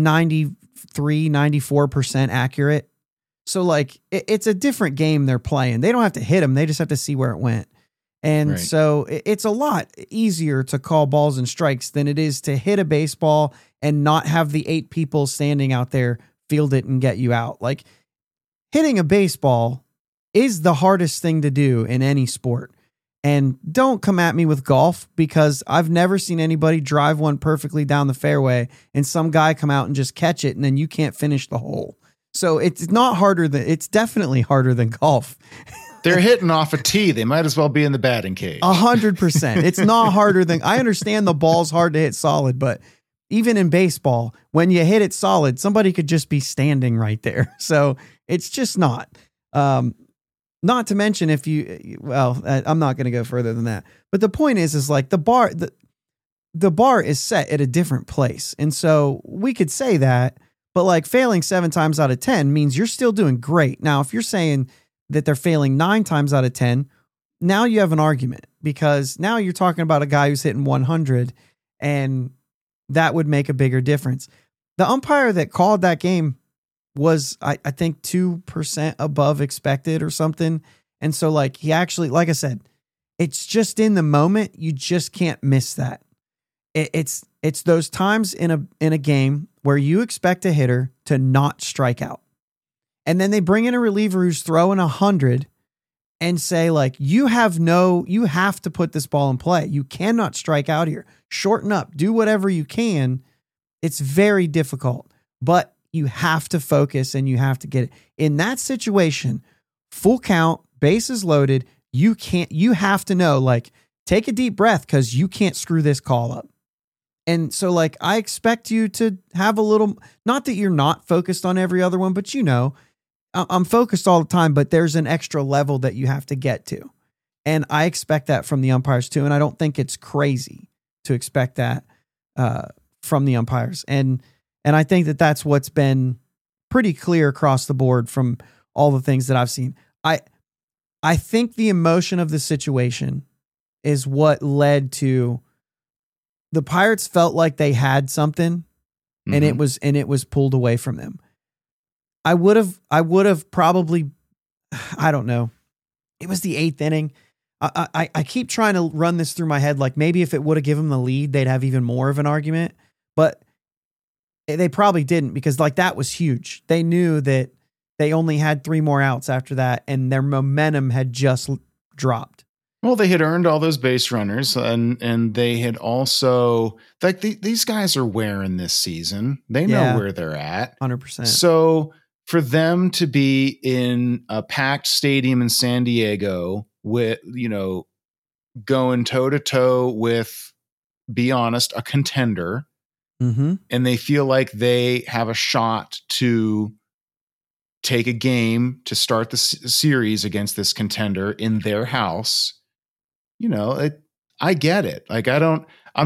93-94% accurate. So like it's a different game they're playing. They don't have to hit them. They just have to see where it went. And so it's a lot easier to call balls and strikes than it is to hit a baseball and not have the 8 people standing out there field it and get you out. Like hitting a baseball is the hardest thing to do in any sport. And don't come at me with golf, because I've never seen anybody drive one perfectly down the fairway and some guy come out and just catch it and then you can't finish the hole. So it's definitely harder than golf. They're hitting off a tee. They might as well be in the batting cage. 100%. It's not harder than, I understand the ball's hard to hit solid, but even in baseball, when you hit it solid, somebody could just be standing right there. So it's just not. Not to mention I'm not going to go further than that. But the point is like the bar is set at a different place. And so we could say that, but like failing 7 times out of 10 means you're still doing great. Now, if you're saying that they're failing 9 times out of 10, now you have an argument, because now you're talking about a guy who's hitting 100, and that would make a bigger difference. The umpire that called that game was, I think, 2% above expected or something. And so like he actually, like I said, it's just in the moment. You just can't miss that. It's those times in a game where you expect a hitter to not strike out. And then they bring in a reliever who's throwing 100 and say like, you have to put this ball in play. You cannot strike out here. Shorten up, do whatever you can. It's very difficult, but you have to focus and you have to get it in that situation. Full count, bases loaded. You have to know, like, take a deep breath, because you can't screw this call up. And so like, I expect you to have a little, not that you're not focused on every other one, but I'm focused all the time, but there's an extra level that you have to get to. And I expect that from the umpires too. And I don't think it's crazy to expect that from the umpires. And I think that that's what's been pretty clear across the board from all the things that I've seen. I think the emotion of the situation is what led to the Pirates felt like they had something, and it was pulled away from them. I would have probably, I don't know. It was the 8th inning. I keep trying to run this through my head. Like maybe if it would have given them the lead, they'd have even more of an argument, but they probably didn't, because like that was huge. They knew that they only had 3 more outs after that, and their momentum had just dropped. Well, they had earned all those base runners, and they had also, like, these guys are wearing this season. They know where they're at. 100%. So for them to be in a packed stadium in San Diego with, going toe to toe with, be honest, a contender, and they feel like they have a shot to take a game to start the series against this contender in their house. I get it. Like, I don't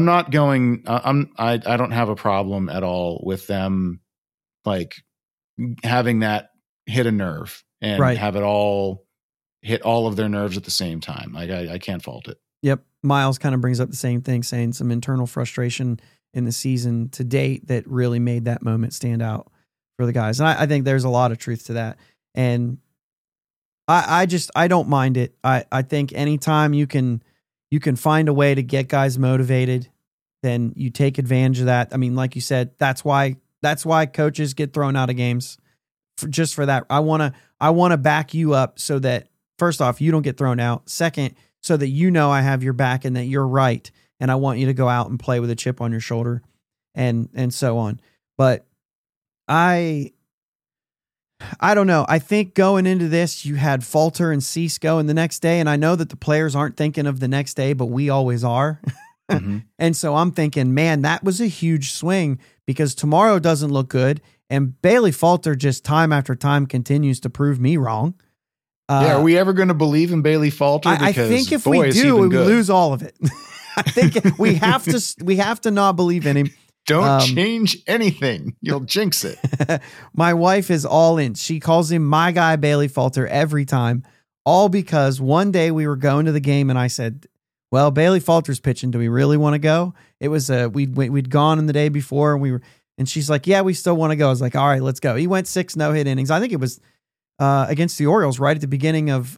have a problem at all with them, like, having that hit a nerve and have it all hit all of their nerves at the same time. Like, I can't fault it. Yep. Miles kind of brings up the same thing, saying some internal frustration in the season to date that really made that moment stand out for the guys. And I think there's a lot of truth to that. And I don't mind it. I think anytime you can find a way to get guys motivated, then you take advantage of that. I mean, like you said, that's why coaches get thrown out of games just for that. I want to back you up so that, first off, you don't get thrown out. Second, so that I have your back and that you're right. And I want you to go out and play with a chip on your shoulder and so on. But I don't know. I think going into this, you had Falter and Cease going the next day. And I know that the players aren't thinking of the next day, but we always are. And so I'm thinking, man, that was a huge swing, because tomorrow doesn't look good. And Bailey Falter just time after time continues to prove me wrong. Are we ever going to believe in Bailey Falter? I think if we do, we lose all of it. I think we have to not believe in him. Don't change anything. You'll jinx it. My wife is all in. She calls him my guy, Bailey Falter, every time, all because one day we were going to the game and I said, well, Bailey Falter's pitching. Do we really want to go? It was we'd gone in the day before, and she's like, yeah, we still want to go. I was like, all right, let's go. He went 6 no-hit innings. I think it was against the Orioles right at the beginning of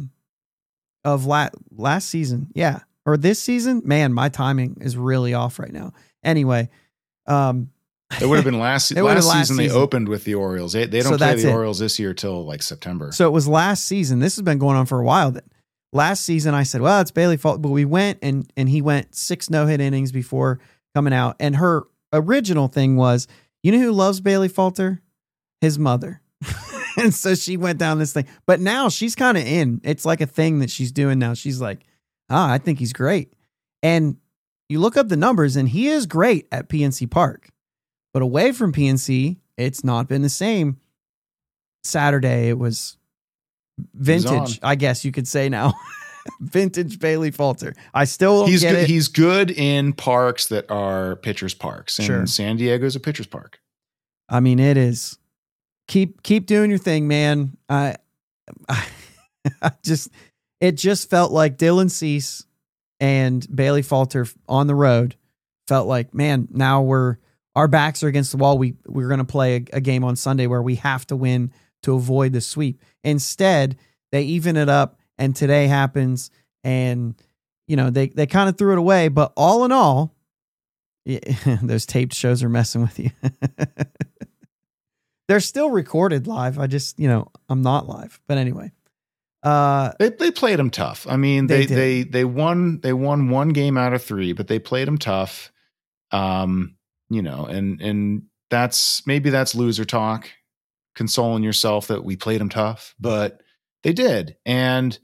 last season. Yeah. Or this season. Man, my timing is really off right now. Anyway, it would have been last season. They opened with the Orioles. They don't play the Orioles this year till like September. So it was last season. This has been going on for a while. last season I said, well, it's Bailey fault, but we went and he went 6 no-hit innings before coming out. And her original thing was, you know who loves Bailey Falter? His mother. And so she went down this thing, but now she's kind of in. It's like a thing that she's doing now. She's like, I think he's great. And you look up the numbers and he is great at PNC Park, but away from PNC, it's not been the same. Saturday, it was vintage, I guess you could say now. Vintage Bailey Falter. I still don't get it. He's good in parks that are pitchers parks, and Sure. San Diego's a pitcher's park. I mean, it is. Keep doing your thing, man. It just felt like Dylan Cease and Bailey Falter on the road felt like, man, now our backs are against the wall. We're going to play a game on Sunday where we have to win to avoid the sweep. Instead, they even it up, and today happens, and they kind of threw it away. But all in all, those taped shows are messing with you. They're still recorded live. I just, I'm not live. But anyway, they played them tough. I mean, They won one game out of 3, but they played them tough. And that's loser talk, consoling yourself that we played them tough, but they did. And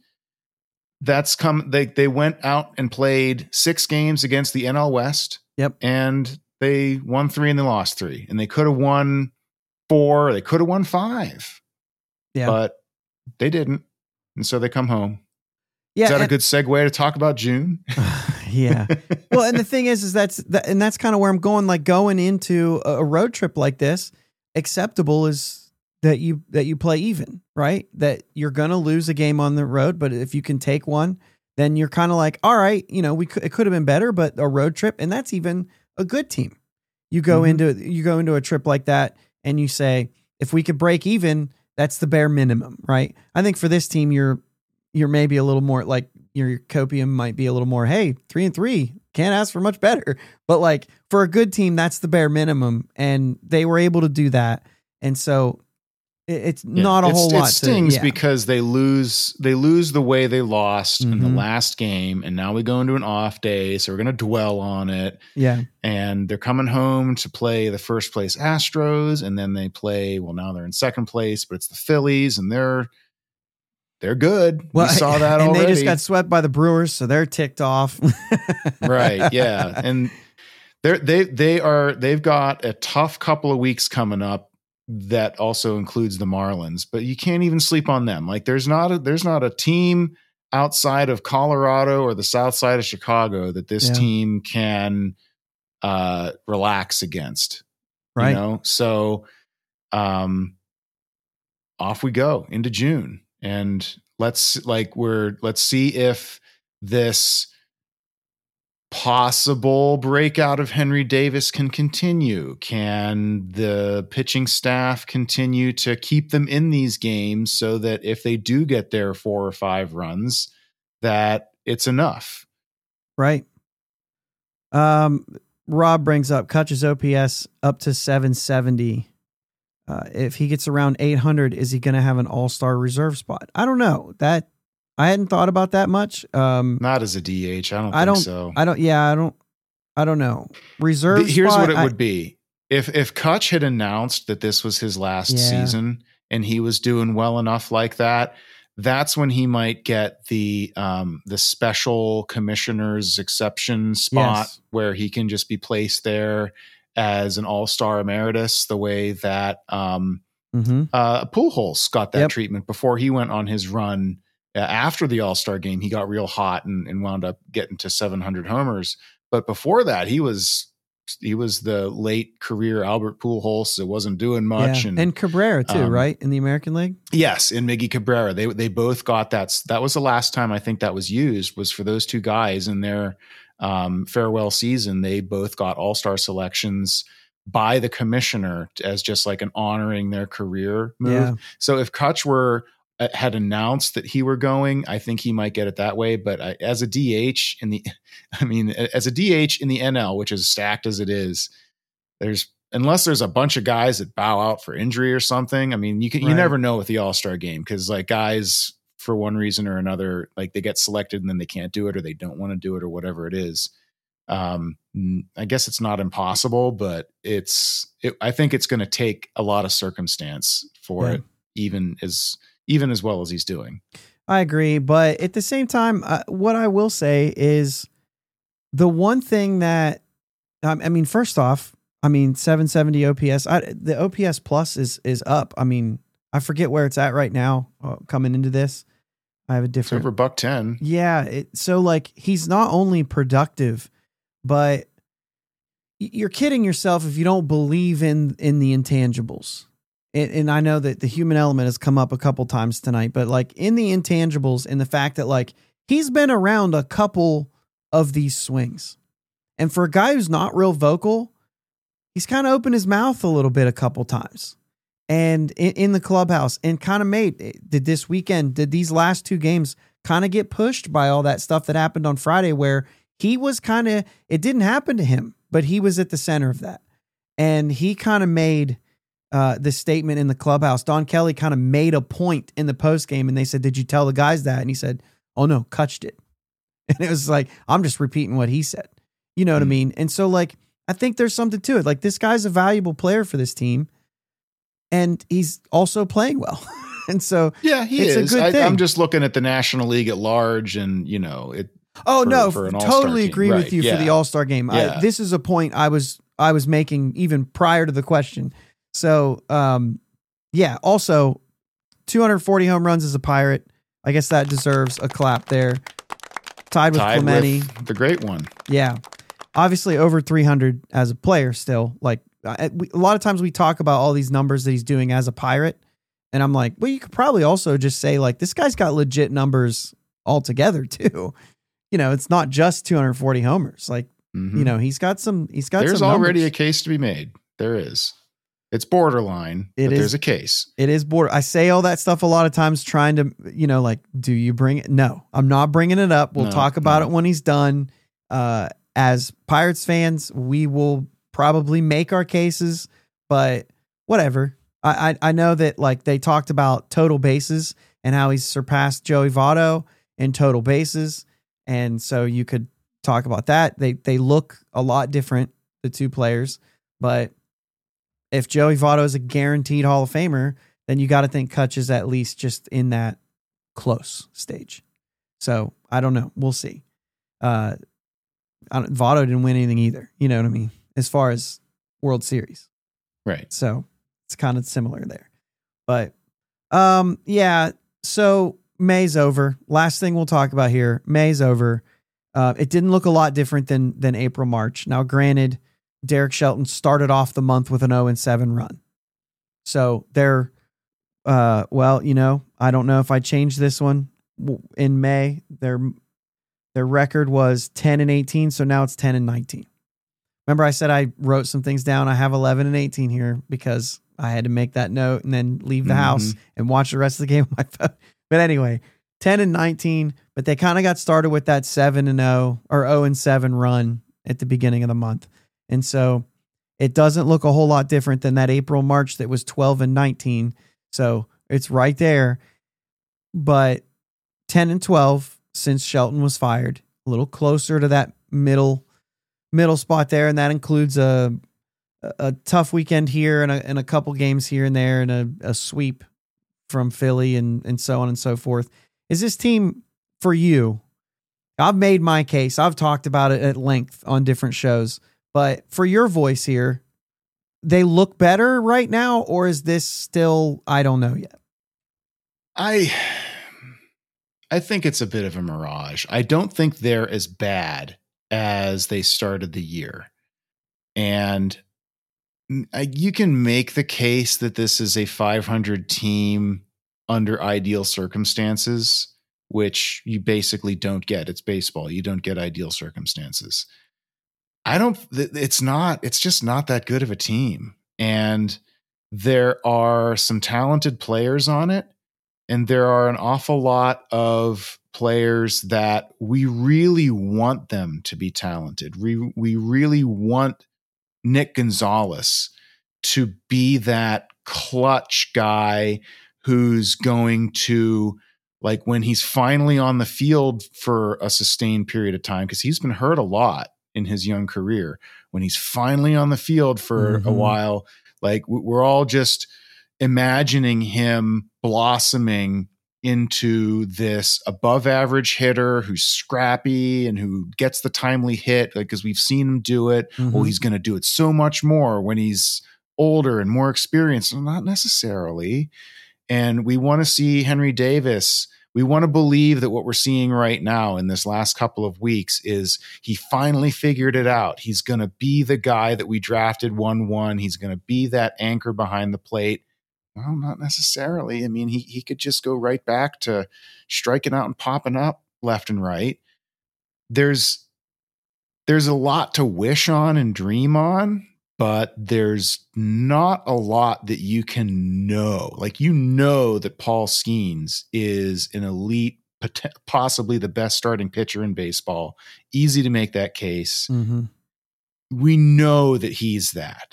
they went out and played 6 games against the NL West. Yep. And they won 3 and they lost 3, and they could have won 4, they could have won 5. Yeah. But they didn't. And so they come home. Yeah. Is that a good segue to talk about June? Yeah. Well, and the thing is that's kind of where I'm going, like going into a road trip like this, acceptable is that you play even, right? That you're going to lose a game on the road, but if you can take one, then you're kind of like, all right, it could have been better, but a road trip, and that's even a good team. You go into a trip like that and you say, if we could break even, that's the bare minimum, right? I think for this team, you're maybe a little more like your copium might be a little more, hey, 3-3, can't ask for much better. But like for a good team, that's the bare minimum. And they were able to do that. And so it's not a whole lot. It stings because they lose the way they lost in the last game. And now we go into an off day. So we're going to dwell on it. Yeah. And they're coming home to play the first place Astros. And then they play, now they're in second place, but it's the Phillies, and they're good. Well, we saw that and already. They just got swept by the Brewers, so they're ticked off. Right. Yeah. And they've got a tough couple of weeks coming up. That also includes the Marlins, but you can't even sleep on them. Like there's not a team outside of Colorado or the south side of Chicago that this team can relax against. Right. So off we go into June, and let's see if this possible breakout of Henry Davis can continue. Can the pitching staff continue to keep them in these games so that if they do get their 4 or 5 runs, that it's enough? Right. Rob brings up Kutch's OPS up to 770. If he gets around 800, is he going to have an all-star reserve spot? I don't know. That I hadn't thought about that much. Not as a DH. I don't think so. I don't know. Reserve Here's spot, what it would be. If Kutch had announced that this was his last season and he was doing well enough like that, that's when he might get the special commissioner's exception spot where he can just be placed there as an all-star emeritus, the way that Pujols got that treatment before he went on his run. After the All-Star game, he got real hot and wound up getting to 700 homers. But before that, he was the late career Albert Pujols. It wasn't doing much. Yeah. And Cabrera too, right? In the American League? Yes, in Miggy Cabrera. They both got that. That was the last time I think that was used, was for those two guys in their farewell season. They both got All-Star selections by the commissioner as just like an honoring their career move. Yeah. So if Kutch had announced that he were going, I think he might get it that way. But as a DH in the NL, which is stacked as it is, unless there's a bunch of guys that bow out for injury or something. I mean, you never know with the All-Star game, because like guys for one reason or another, like they get selected and then they can't do it, or they don't want to do it, or whatever it is. I guess it's not impossible, but I think it's going to take a lot of circumstance for it, even as well as he's doing. I agree. But at the same time, what I will say is the one thing that, I mean, first off, 770 OPS, the OPS plus is up. I mean, I forget where it's at right now coming into this. I have a different. It's over $110. Yeah. So like he's not only productive, but you're kidding yourself if you don't believe in the intangibles. And I know that the human element has come up a couple times tonight, but like in the intangibles and the fact that like he's been around a couple of these swings. And for a guy who's not real vocal, he's kind of opened his mouth a little bit a couple times. And in the clubhouse, and kind of did these last two games kind of get pushed by all that stuff that happened on Friday, where he was it didn't happen to him, but he was at the center of that. And he kind of made this statement in the clubhouse. Don Kelly kind of made a point in the post game, and they said, "Did you tell the guys that?" And he said, "Oh no, Kutch did." And it was like, I'm just repeating what he said. You know what I mean? And so like, I think there's something to it. Like this guy's a valuable player for this team, and he's also playing well. And so yeah, it's a good thing. I'm just looking at the National League at large, and totally agree with you for the All-Star game. Yeah. This is a point I was making even prior to the question. So, also 240 home runs as a Pirate. I guess that deserves a clap there. Tied with Clemente. With the great one. Yeah. Obviously over 300 as a player still. Like a lot of times we talk about all these numbers that he's doing as a Pirate. And I'm like, well, you could probably also just say like, this guy's got legit numbers altogether too. It's not just 240 homers. Like, he's got There's already a case to be made. There is. It's borderline, but there's a case. It is border. I say all that stuff a lot of times trying to, like, do you bring it? No, I'm not bringing it up. We'll talk about it when he's done. As Pirates fans, we will probably make our cases, but whatever. I know that like they talked about total bases and how he's surpassed Joey Votto in total bases. And so you could talk about that. They look a lot different, the two players, but if Joey Votto is a guaranteed Hall of Famer, then you got to think Kutch is at least just in that close stage. So I don't know. We'll see. Votto didn't win anything either. You know what I mean? As far as World Series. Right. So it's kind of similar there. But so May's over. Last thing we'll talk about here. May's over. It didn't look a lot different than April, March. Now, granted, Derek Shelton started off the month with an 0-7 run. So they're, I don't know if I changed this one in May. Their record was 10-18. So now it's 10-19. Remember I said I wrote some things down. I have 11-18 here because I had to make that note and then leave the house and watch the rest of the game on my phone. But anyway, 10-19, but they kind of got started with that 7-0 or 0-7 run at the beginning of the month. And so it doesn't look a whole lot different than that April, March that was 12-19. So it's right there. But 10-12 since Shelton was fired, a little closer to that middle spot there. And that includes a tough weekend here and a couple games here and there and a sweep from Philly and so on and so forth. Is this team for you? I've made my case. I've talked about it at length on different shows. But for your voice here, they look better right now, or is this still, I don't know yet? I think it's a bit of a mirage. I don't think they're as bad as they started the year. And you can make the case that this is a 500 team under ideal circumstances, which you basically don't get. It's baseball. You don't get ideal circumstances. It's just not that good of a team. And there are some talented players on it. And there are an awful lot of players that we really want them to be talented. We really want Nick Gonzalez to be that clutch guy who's going to like when he's finally on the field for a sustained period of time, because he's been hurt a lot in his young career, when he's finally on the field for a while, like we're all just imagining him blossoming into this above average hitter who's scrappy and who gets the timely hit, like, because we've seen him do it. Well, he's going to do it so much more when he's older and more experienced. Well, not necessarily. And we want to see Henry Davis. We want to believe that what we're seeing right now in this last couple of weeks is he finally figured it out. He's going to be the guy that we drafted 1-1. He's going to be that anchor behind the plate. Well, not necessarily. I mean, he could just go right back to striking out and popping up left and right. There's a lot to wish on and dream on, but there's not a lot that you can know. Like, you know that Paul Skeens is an elite, possibly the best starting pitcher in baseball. Easy to make that case. We know that he's that.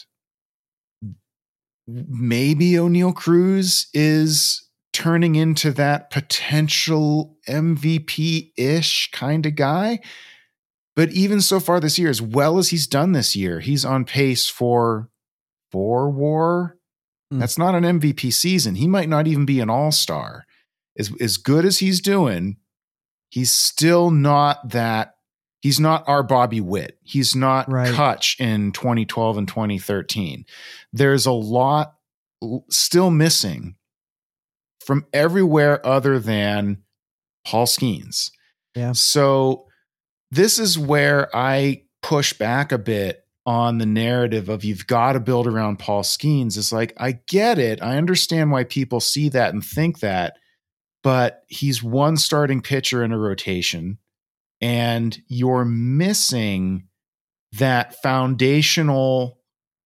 Maybe O'Neal Cruz is turning into that potential MVP-ish kind of guy. But even so far this year, as well as he's done this year, he's on pace for 4 WAR. That's not an MVP season. He might not even be an all-star. As good as he's doing, he's still not that. He's not our Bobby Witt. He's not Kutch in 2012 and 2013. There's a lot still missing from everywhere other than Paul Skeens. Yeah. So this is where I push back a bit on the narrative of you've got to build around Paul Skeens. It's like, I get it. I understand why people see that and think that, but he's one starting pitcher in a rotation, and you're missing that foundational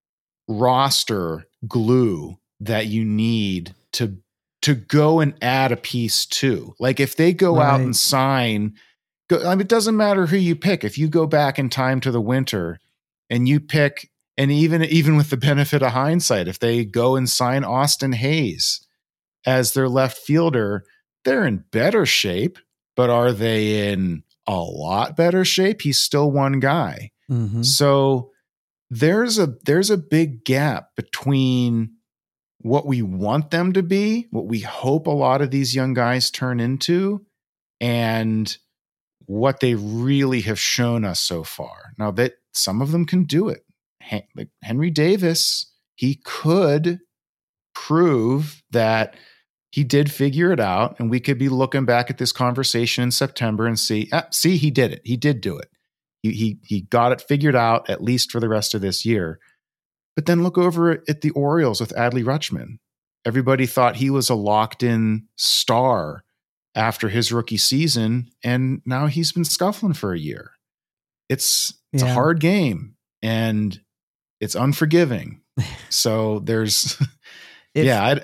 roster glue that you need to go and add a piece to. Like, if they go out and sign, it doesn't matter who you pick. If you go back in time to the winter and you pick, and even with the benefit of hindsight, if they go and sign Austin Hayes as their left fielder, they're in better shape, but are they in a lot better shape? He's still one guy. So there's a big gap between what we want them to be, what we hope a lot of these young guys turn into, and what they really have shown us so far. Now, that some of them can do it. Like Henry Davis, he could prove that he did figure it out, and we could be looking back at this conversation in September and see, he did it. He did do it. He got it figured out, at least for the rest of this year. But then look over at the Orioles with Adley Rutschman. Everybody thought he was a locked-in star after his rookie season, and now he's been scuffling for a year. It's a hard game, and it's unforgiving. So there's, I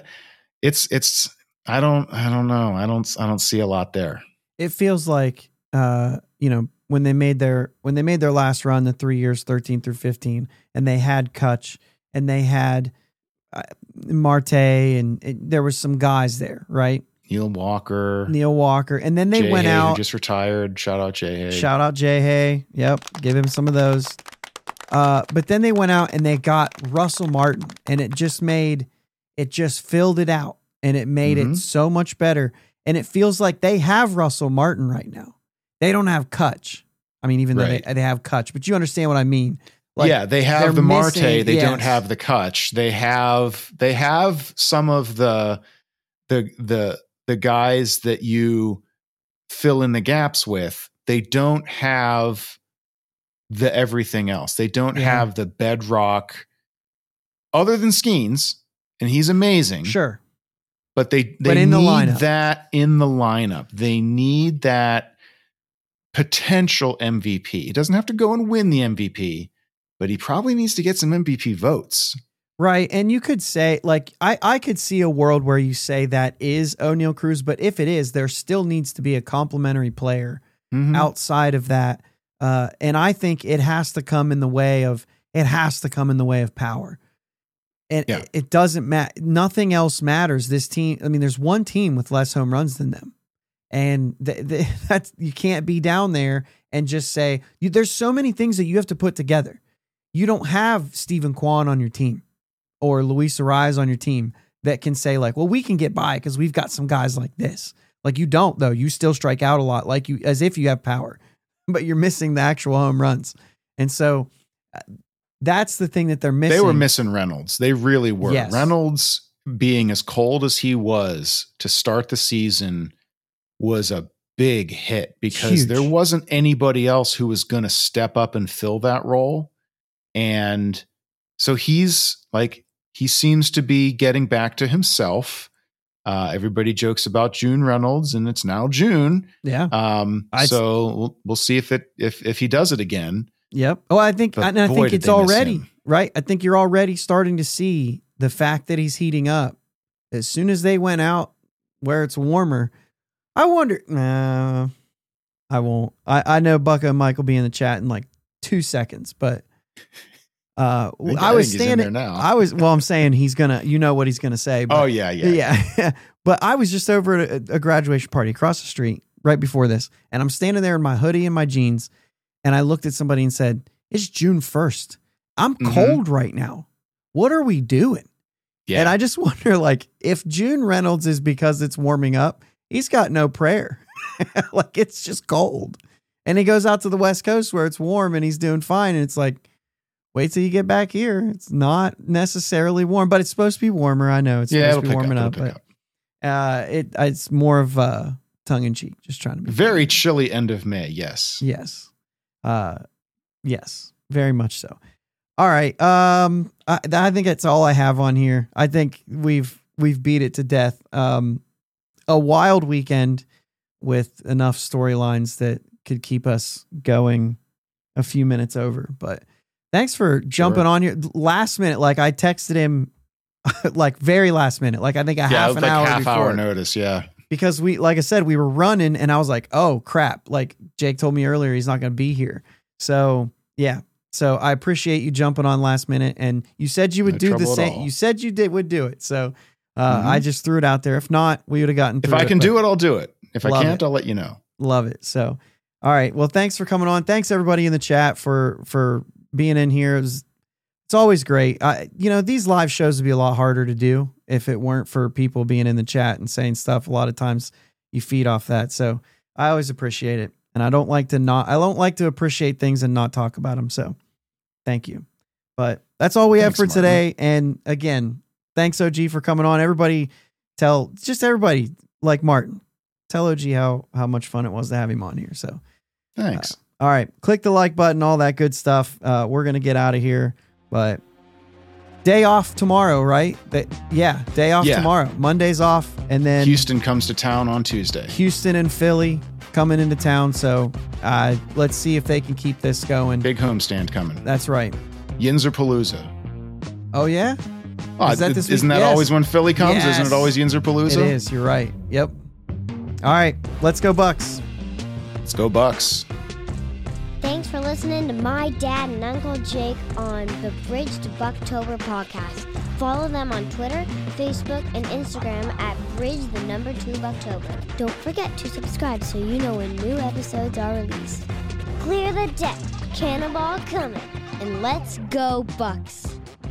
don't know. I don't see a lot there. It feels like, when they made their last run, the 3 years, 13 through 15, and they had Kutch and they had Marte, and there was some guys there, right? Neil Walker. And then they went out. Who just retired. Shout out Jay Hay. Yep. Give him some of those. But then they went out and they got Russell Martin, and it just filled it out, and it made it so much better. And it feels like they have Russell Martin right now. They don't have Kutch. I mean, even though they have Kutch, but you understand what I mean. Like, they have the Marte. They don't have the Kutch. They have some of the guys that you fill in the gaps with. They don't have the everything else. They don't have the bedrock other than Skeens, and he's amazing. Sure. But they need that in the lineup. They need that potential MVP. He doesn't have to go and win the MVP, but he probably needs to get some MVP votes. Right. And you could say, like, I could see a world where you say that is O'Neal Cruz, but if it is, there still needs to be a complementary player outside of that. And I think it has to come in the way of power. And it doesn't matter. Nothing else matters. This team, I mean, there's one team with less home runs than them. And that's, you can't be down there and just say, there's so many things that you have to put together. You don't have Stephen Kwan on your team or Luis Arraez on your team that can say like, well, we can get by because we've got some guys like this. Like you don't, though. You still strike out a lot, like you, as if you have power, but you're missing the actual home runs. And so that's the thing that they're missing. They were missing Reynolds. They really were. Yes. Reynolds being as cold as he was to start the season was a big hit because Huge. there wasn't anybody else who was going to step up and fill that role. And so he seems to be getting back to himself. Everybody jokes about June Reynolds, and it's now June. Yeah. So we'll see if he does it again. Yep. Oh, I think But I boy, think did it's they miss already him. right. I think you're already starting to see the fact that he's heating up. As soon as they went out where it's warmer, I wonder. No, I won't. I know Bucka and Mike will be in the chat in like 2 seconds, but I was standing. now. I'm saying he's gonna. You know what he's gonna say. But, Oh yeah. But I was just over at a graduation party across the street right before this, and I'm standing there in my hoodie and my jeans, and I looked at somebody and said, "It's June 1st. I'm cold right now. What are we doing?" Yeah. And I just wonder, like, if June Reynolds is because it's warming up, he's got no prayer. Like, it's just cold. And he goes out to the West Coast where it's warm and he's doing fine. And it's like, wait till you get back here. It's not necessarily warm, but it's supposed to be warmer. I know it's supposed to be warming up, but it's more of tongue in cheek, just trying to be very funny. chilly end of May. Yes. Yes. Yes, very much so. All right. I think that's all I have on here. I think we've beat it to death. A wild weekend with enough storylines that could keep us going a few minutes over. But thanks for jumping on here last minute. Like I texted him like very last minute. Like I think half an hour before. Notice. Yeah. Because like I said, we were running and I was like, oh crap. Like Jake told me earlier, he's not going to be here. So yeah. So I appreciate you jumping on last minute, and you said you would do the same. You said you would do it. So I just threw it out there. If not, we would have gotten through it. If I can do it, I'll do it. If I can't, it. I'll let you know. Love it. So, all right. Well, thanks for coming on. Thanks everybody in the chat for being in here. It's always great. These live shows would be a lot harder to do if it weren't for people being in the chat and saying stuff. A lot of times you feed off that. So I always appreciate it. And I don't like to appreciate things and not talk about them. So thank you. But that's all we have for today. And again, thanks OG for coming on. Everybody like Martin, tell OG how much fun it was to have him on here. So thanks. All right. Click the like button, all that good stuff. We're going to get out of here, but day off tomorrow, right? Day off tomorrow. Monday's off. And then Houston comes to town on Tuesday. Houston and Philly coming into town. So let's see if they can keep this going. Big homestand coming. That's right. Yinzerpalooza. Oh, yeah? Isn't that always when Philly comes? Yes. Isn't it always Yinzerpalooza? It is. You're right. Yep. All right. Let's go Bucks. Let's go Bucks. Thanks for listening to my dad and Uncle Jake on the Bridge to Bucktober podcast. Follow them on Twitter, Facebook, and Instagram at Bridge2Bucktober. Don't forget to subscribe so you know when new episodes are released. Clear the deck, cannonball coming, and let's go Bucks.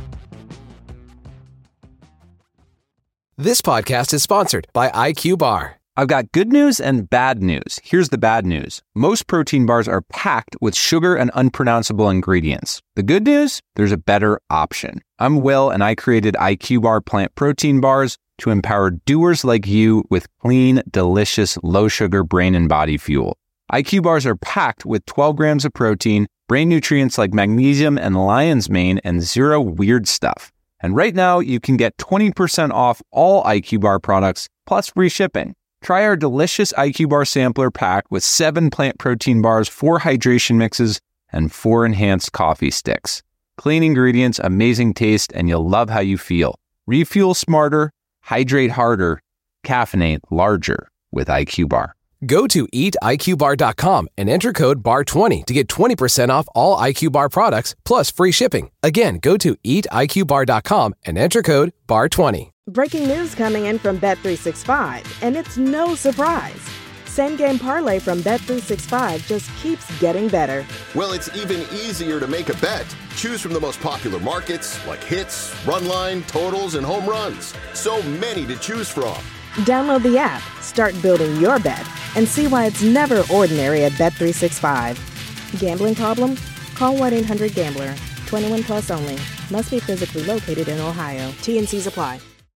This podcast is sponsored by IQ Bar. I've got good news and bad news. Here's the bad news. Most protein bars are packed with sugar and unpronounceable ingredients. The good news? There's a better option. I'm Will, and I created IQ Bar plant protein bars to empower doers like you with clean, delicious, low-sugar brain and body fuel. IQ Bars are packed with 12 grams of protein, brain nutrients like magnesium and lion's mane, and zero weird stuff. And right now, you can get 20% off all IQ Bar products, plus free shipping. Try our delicious IQ Bar sampler pack with 7 plant protein bars, 4 hydration mixes, and 4 enhanced coffee sticks. Clean ingredients, amazing taste, and you'll love how you feel. Refuel smarter, hydrate harder, caffeinate larger with IQ Bar. Go to eatiqbar.com and enter code BAR20 to get 20% off all IQ Bar products, plus free shipping. Again, go to eatiqbar.com and enter code BAR20. Breaking news coming in from Bet365, and it's no surprise. Same Game Parlay from Bet365 just keeps getting better. Well, it's even easier to make a bet. Choose from the most popular markets like hits, run line, totals, and home runs. So many to choose from. Download the app, start building your bet, and see why it's never ordinary at Bet365. Gambling problem? Call 1-800-GAMBLER. 21 plus only. Must be physically located in Ohio. T&Cs apply.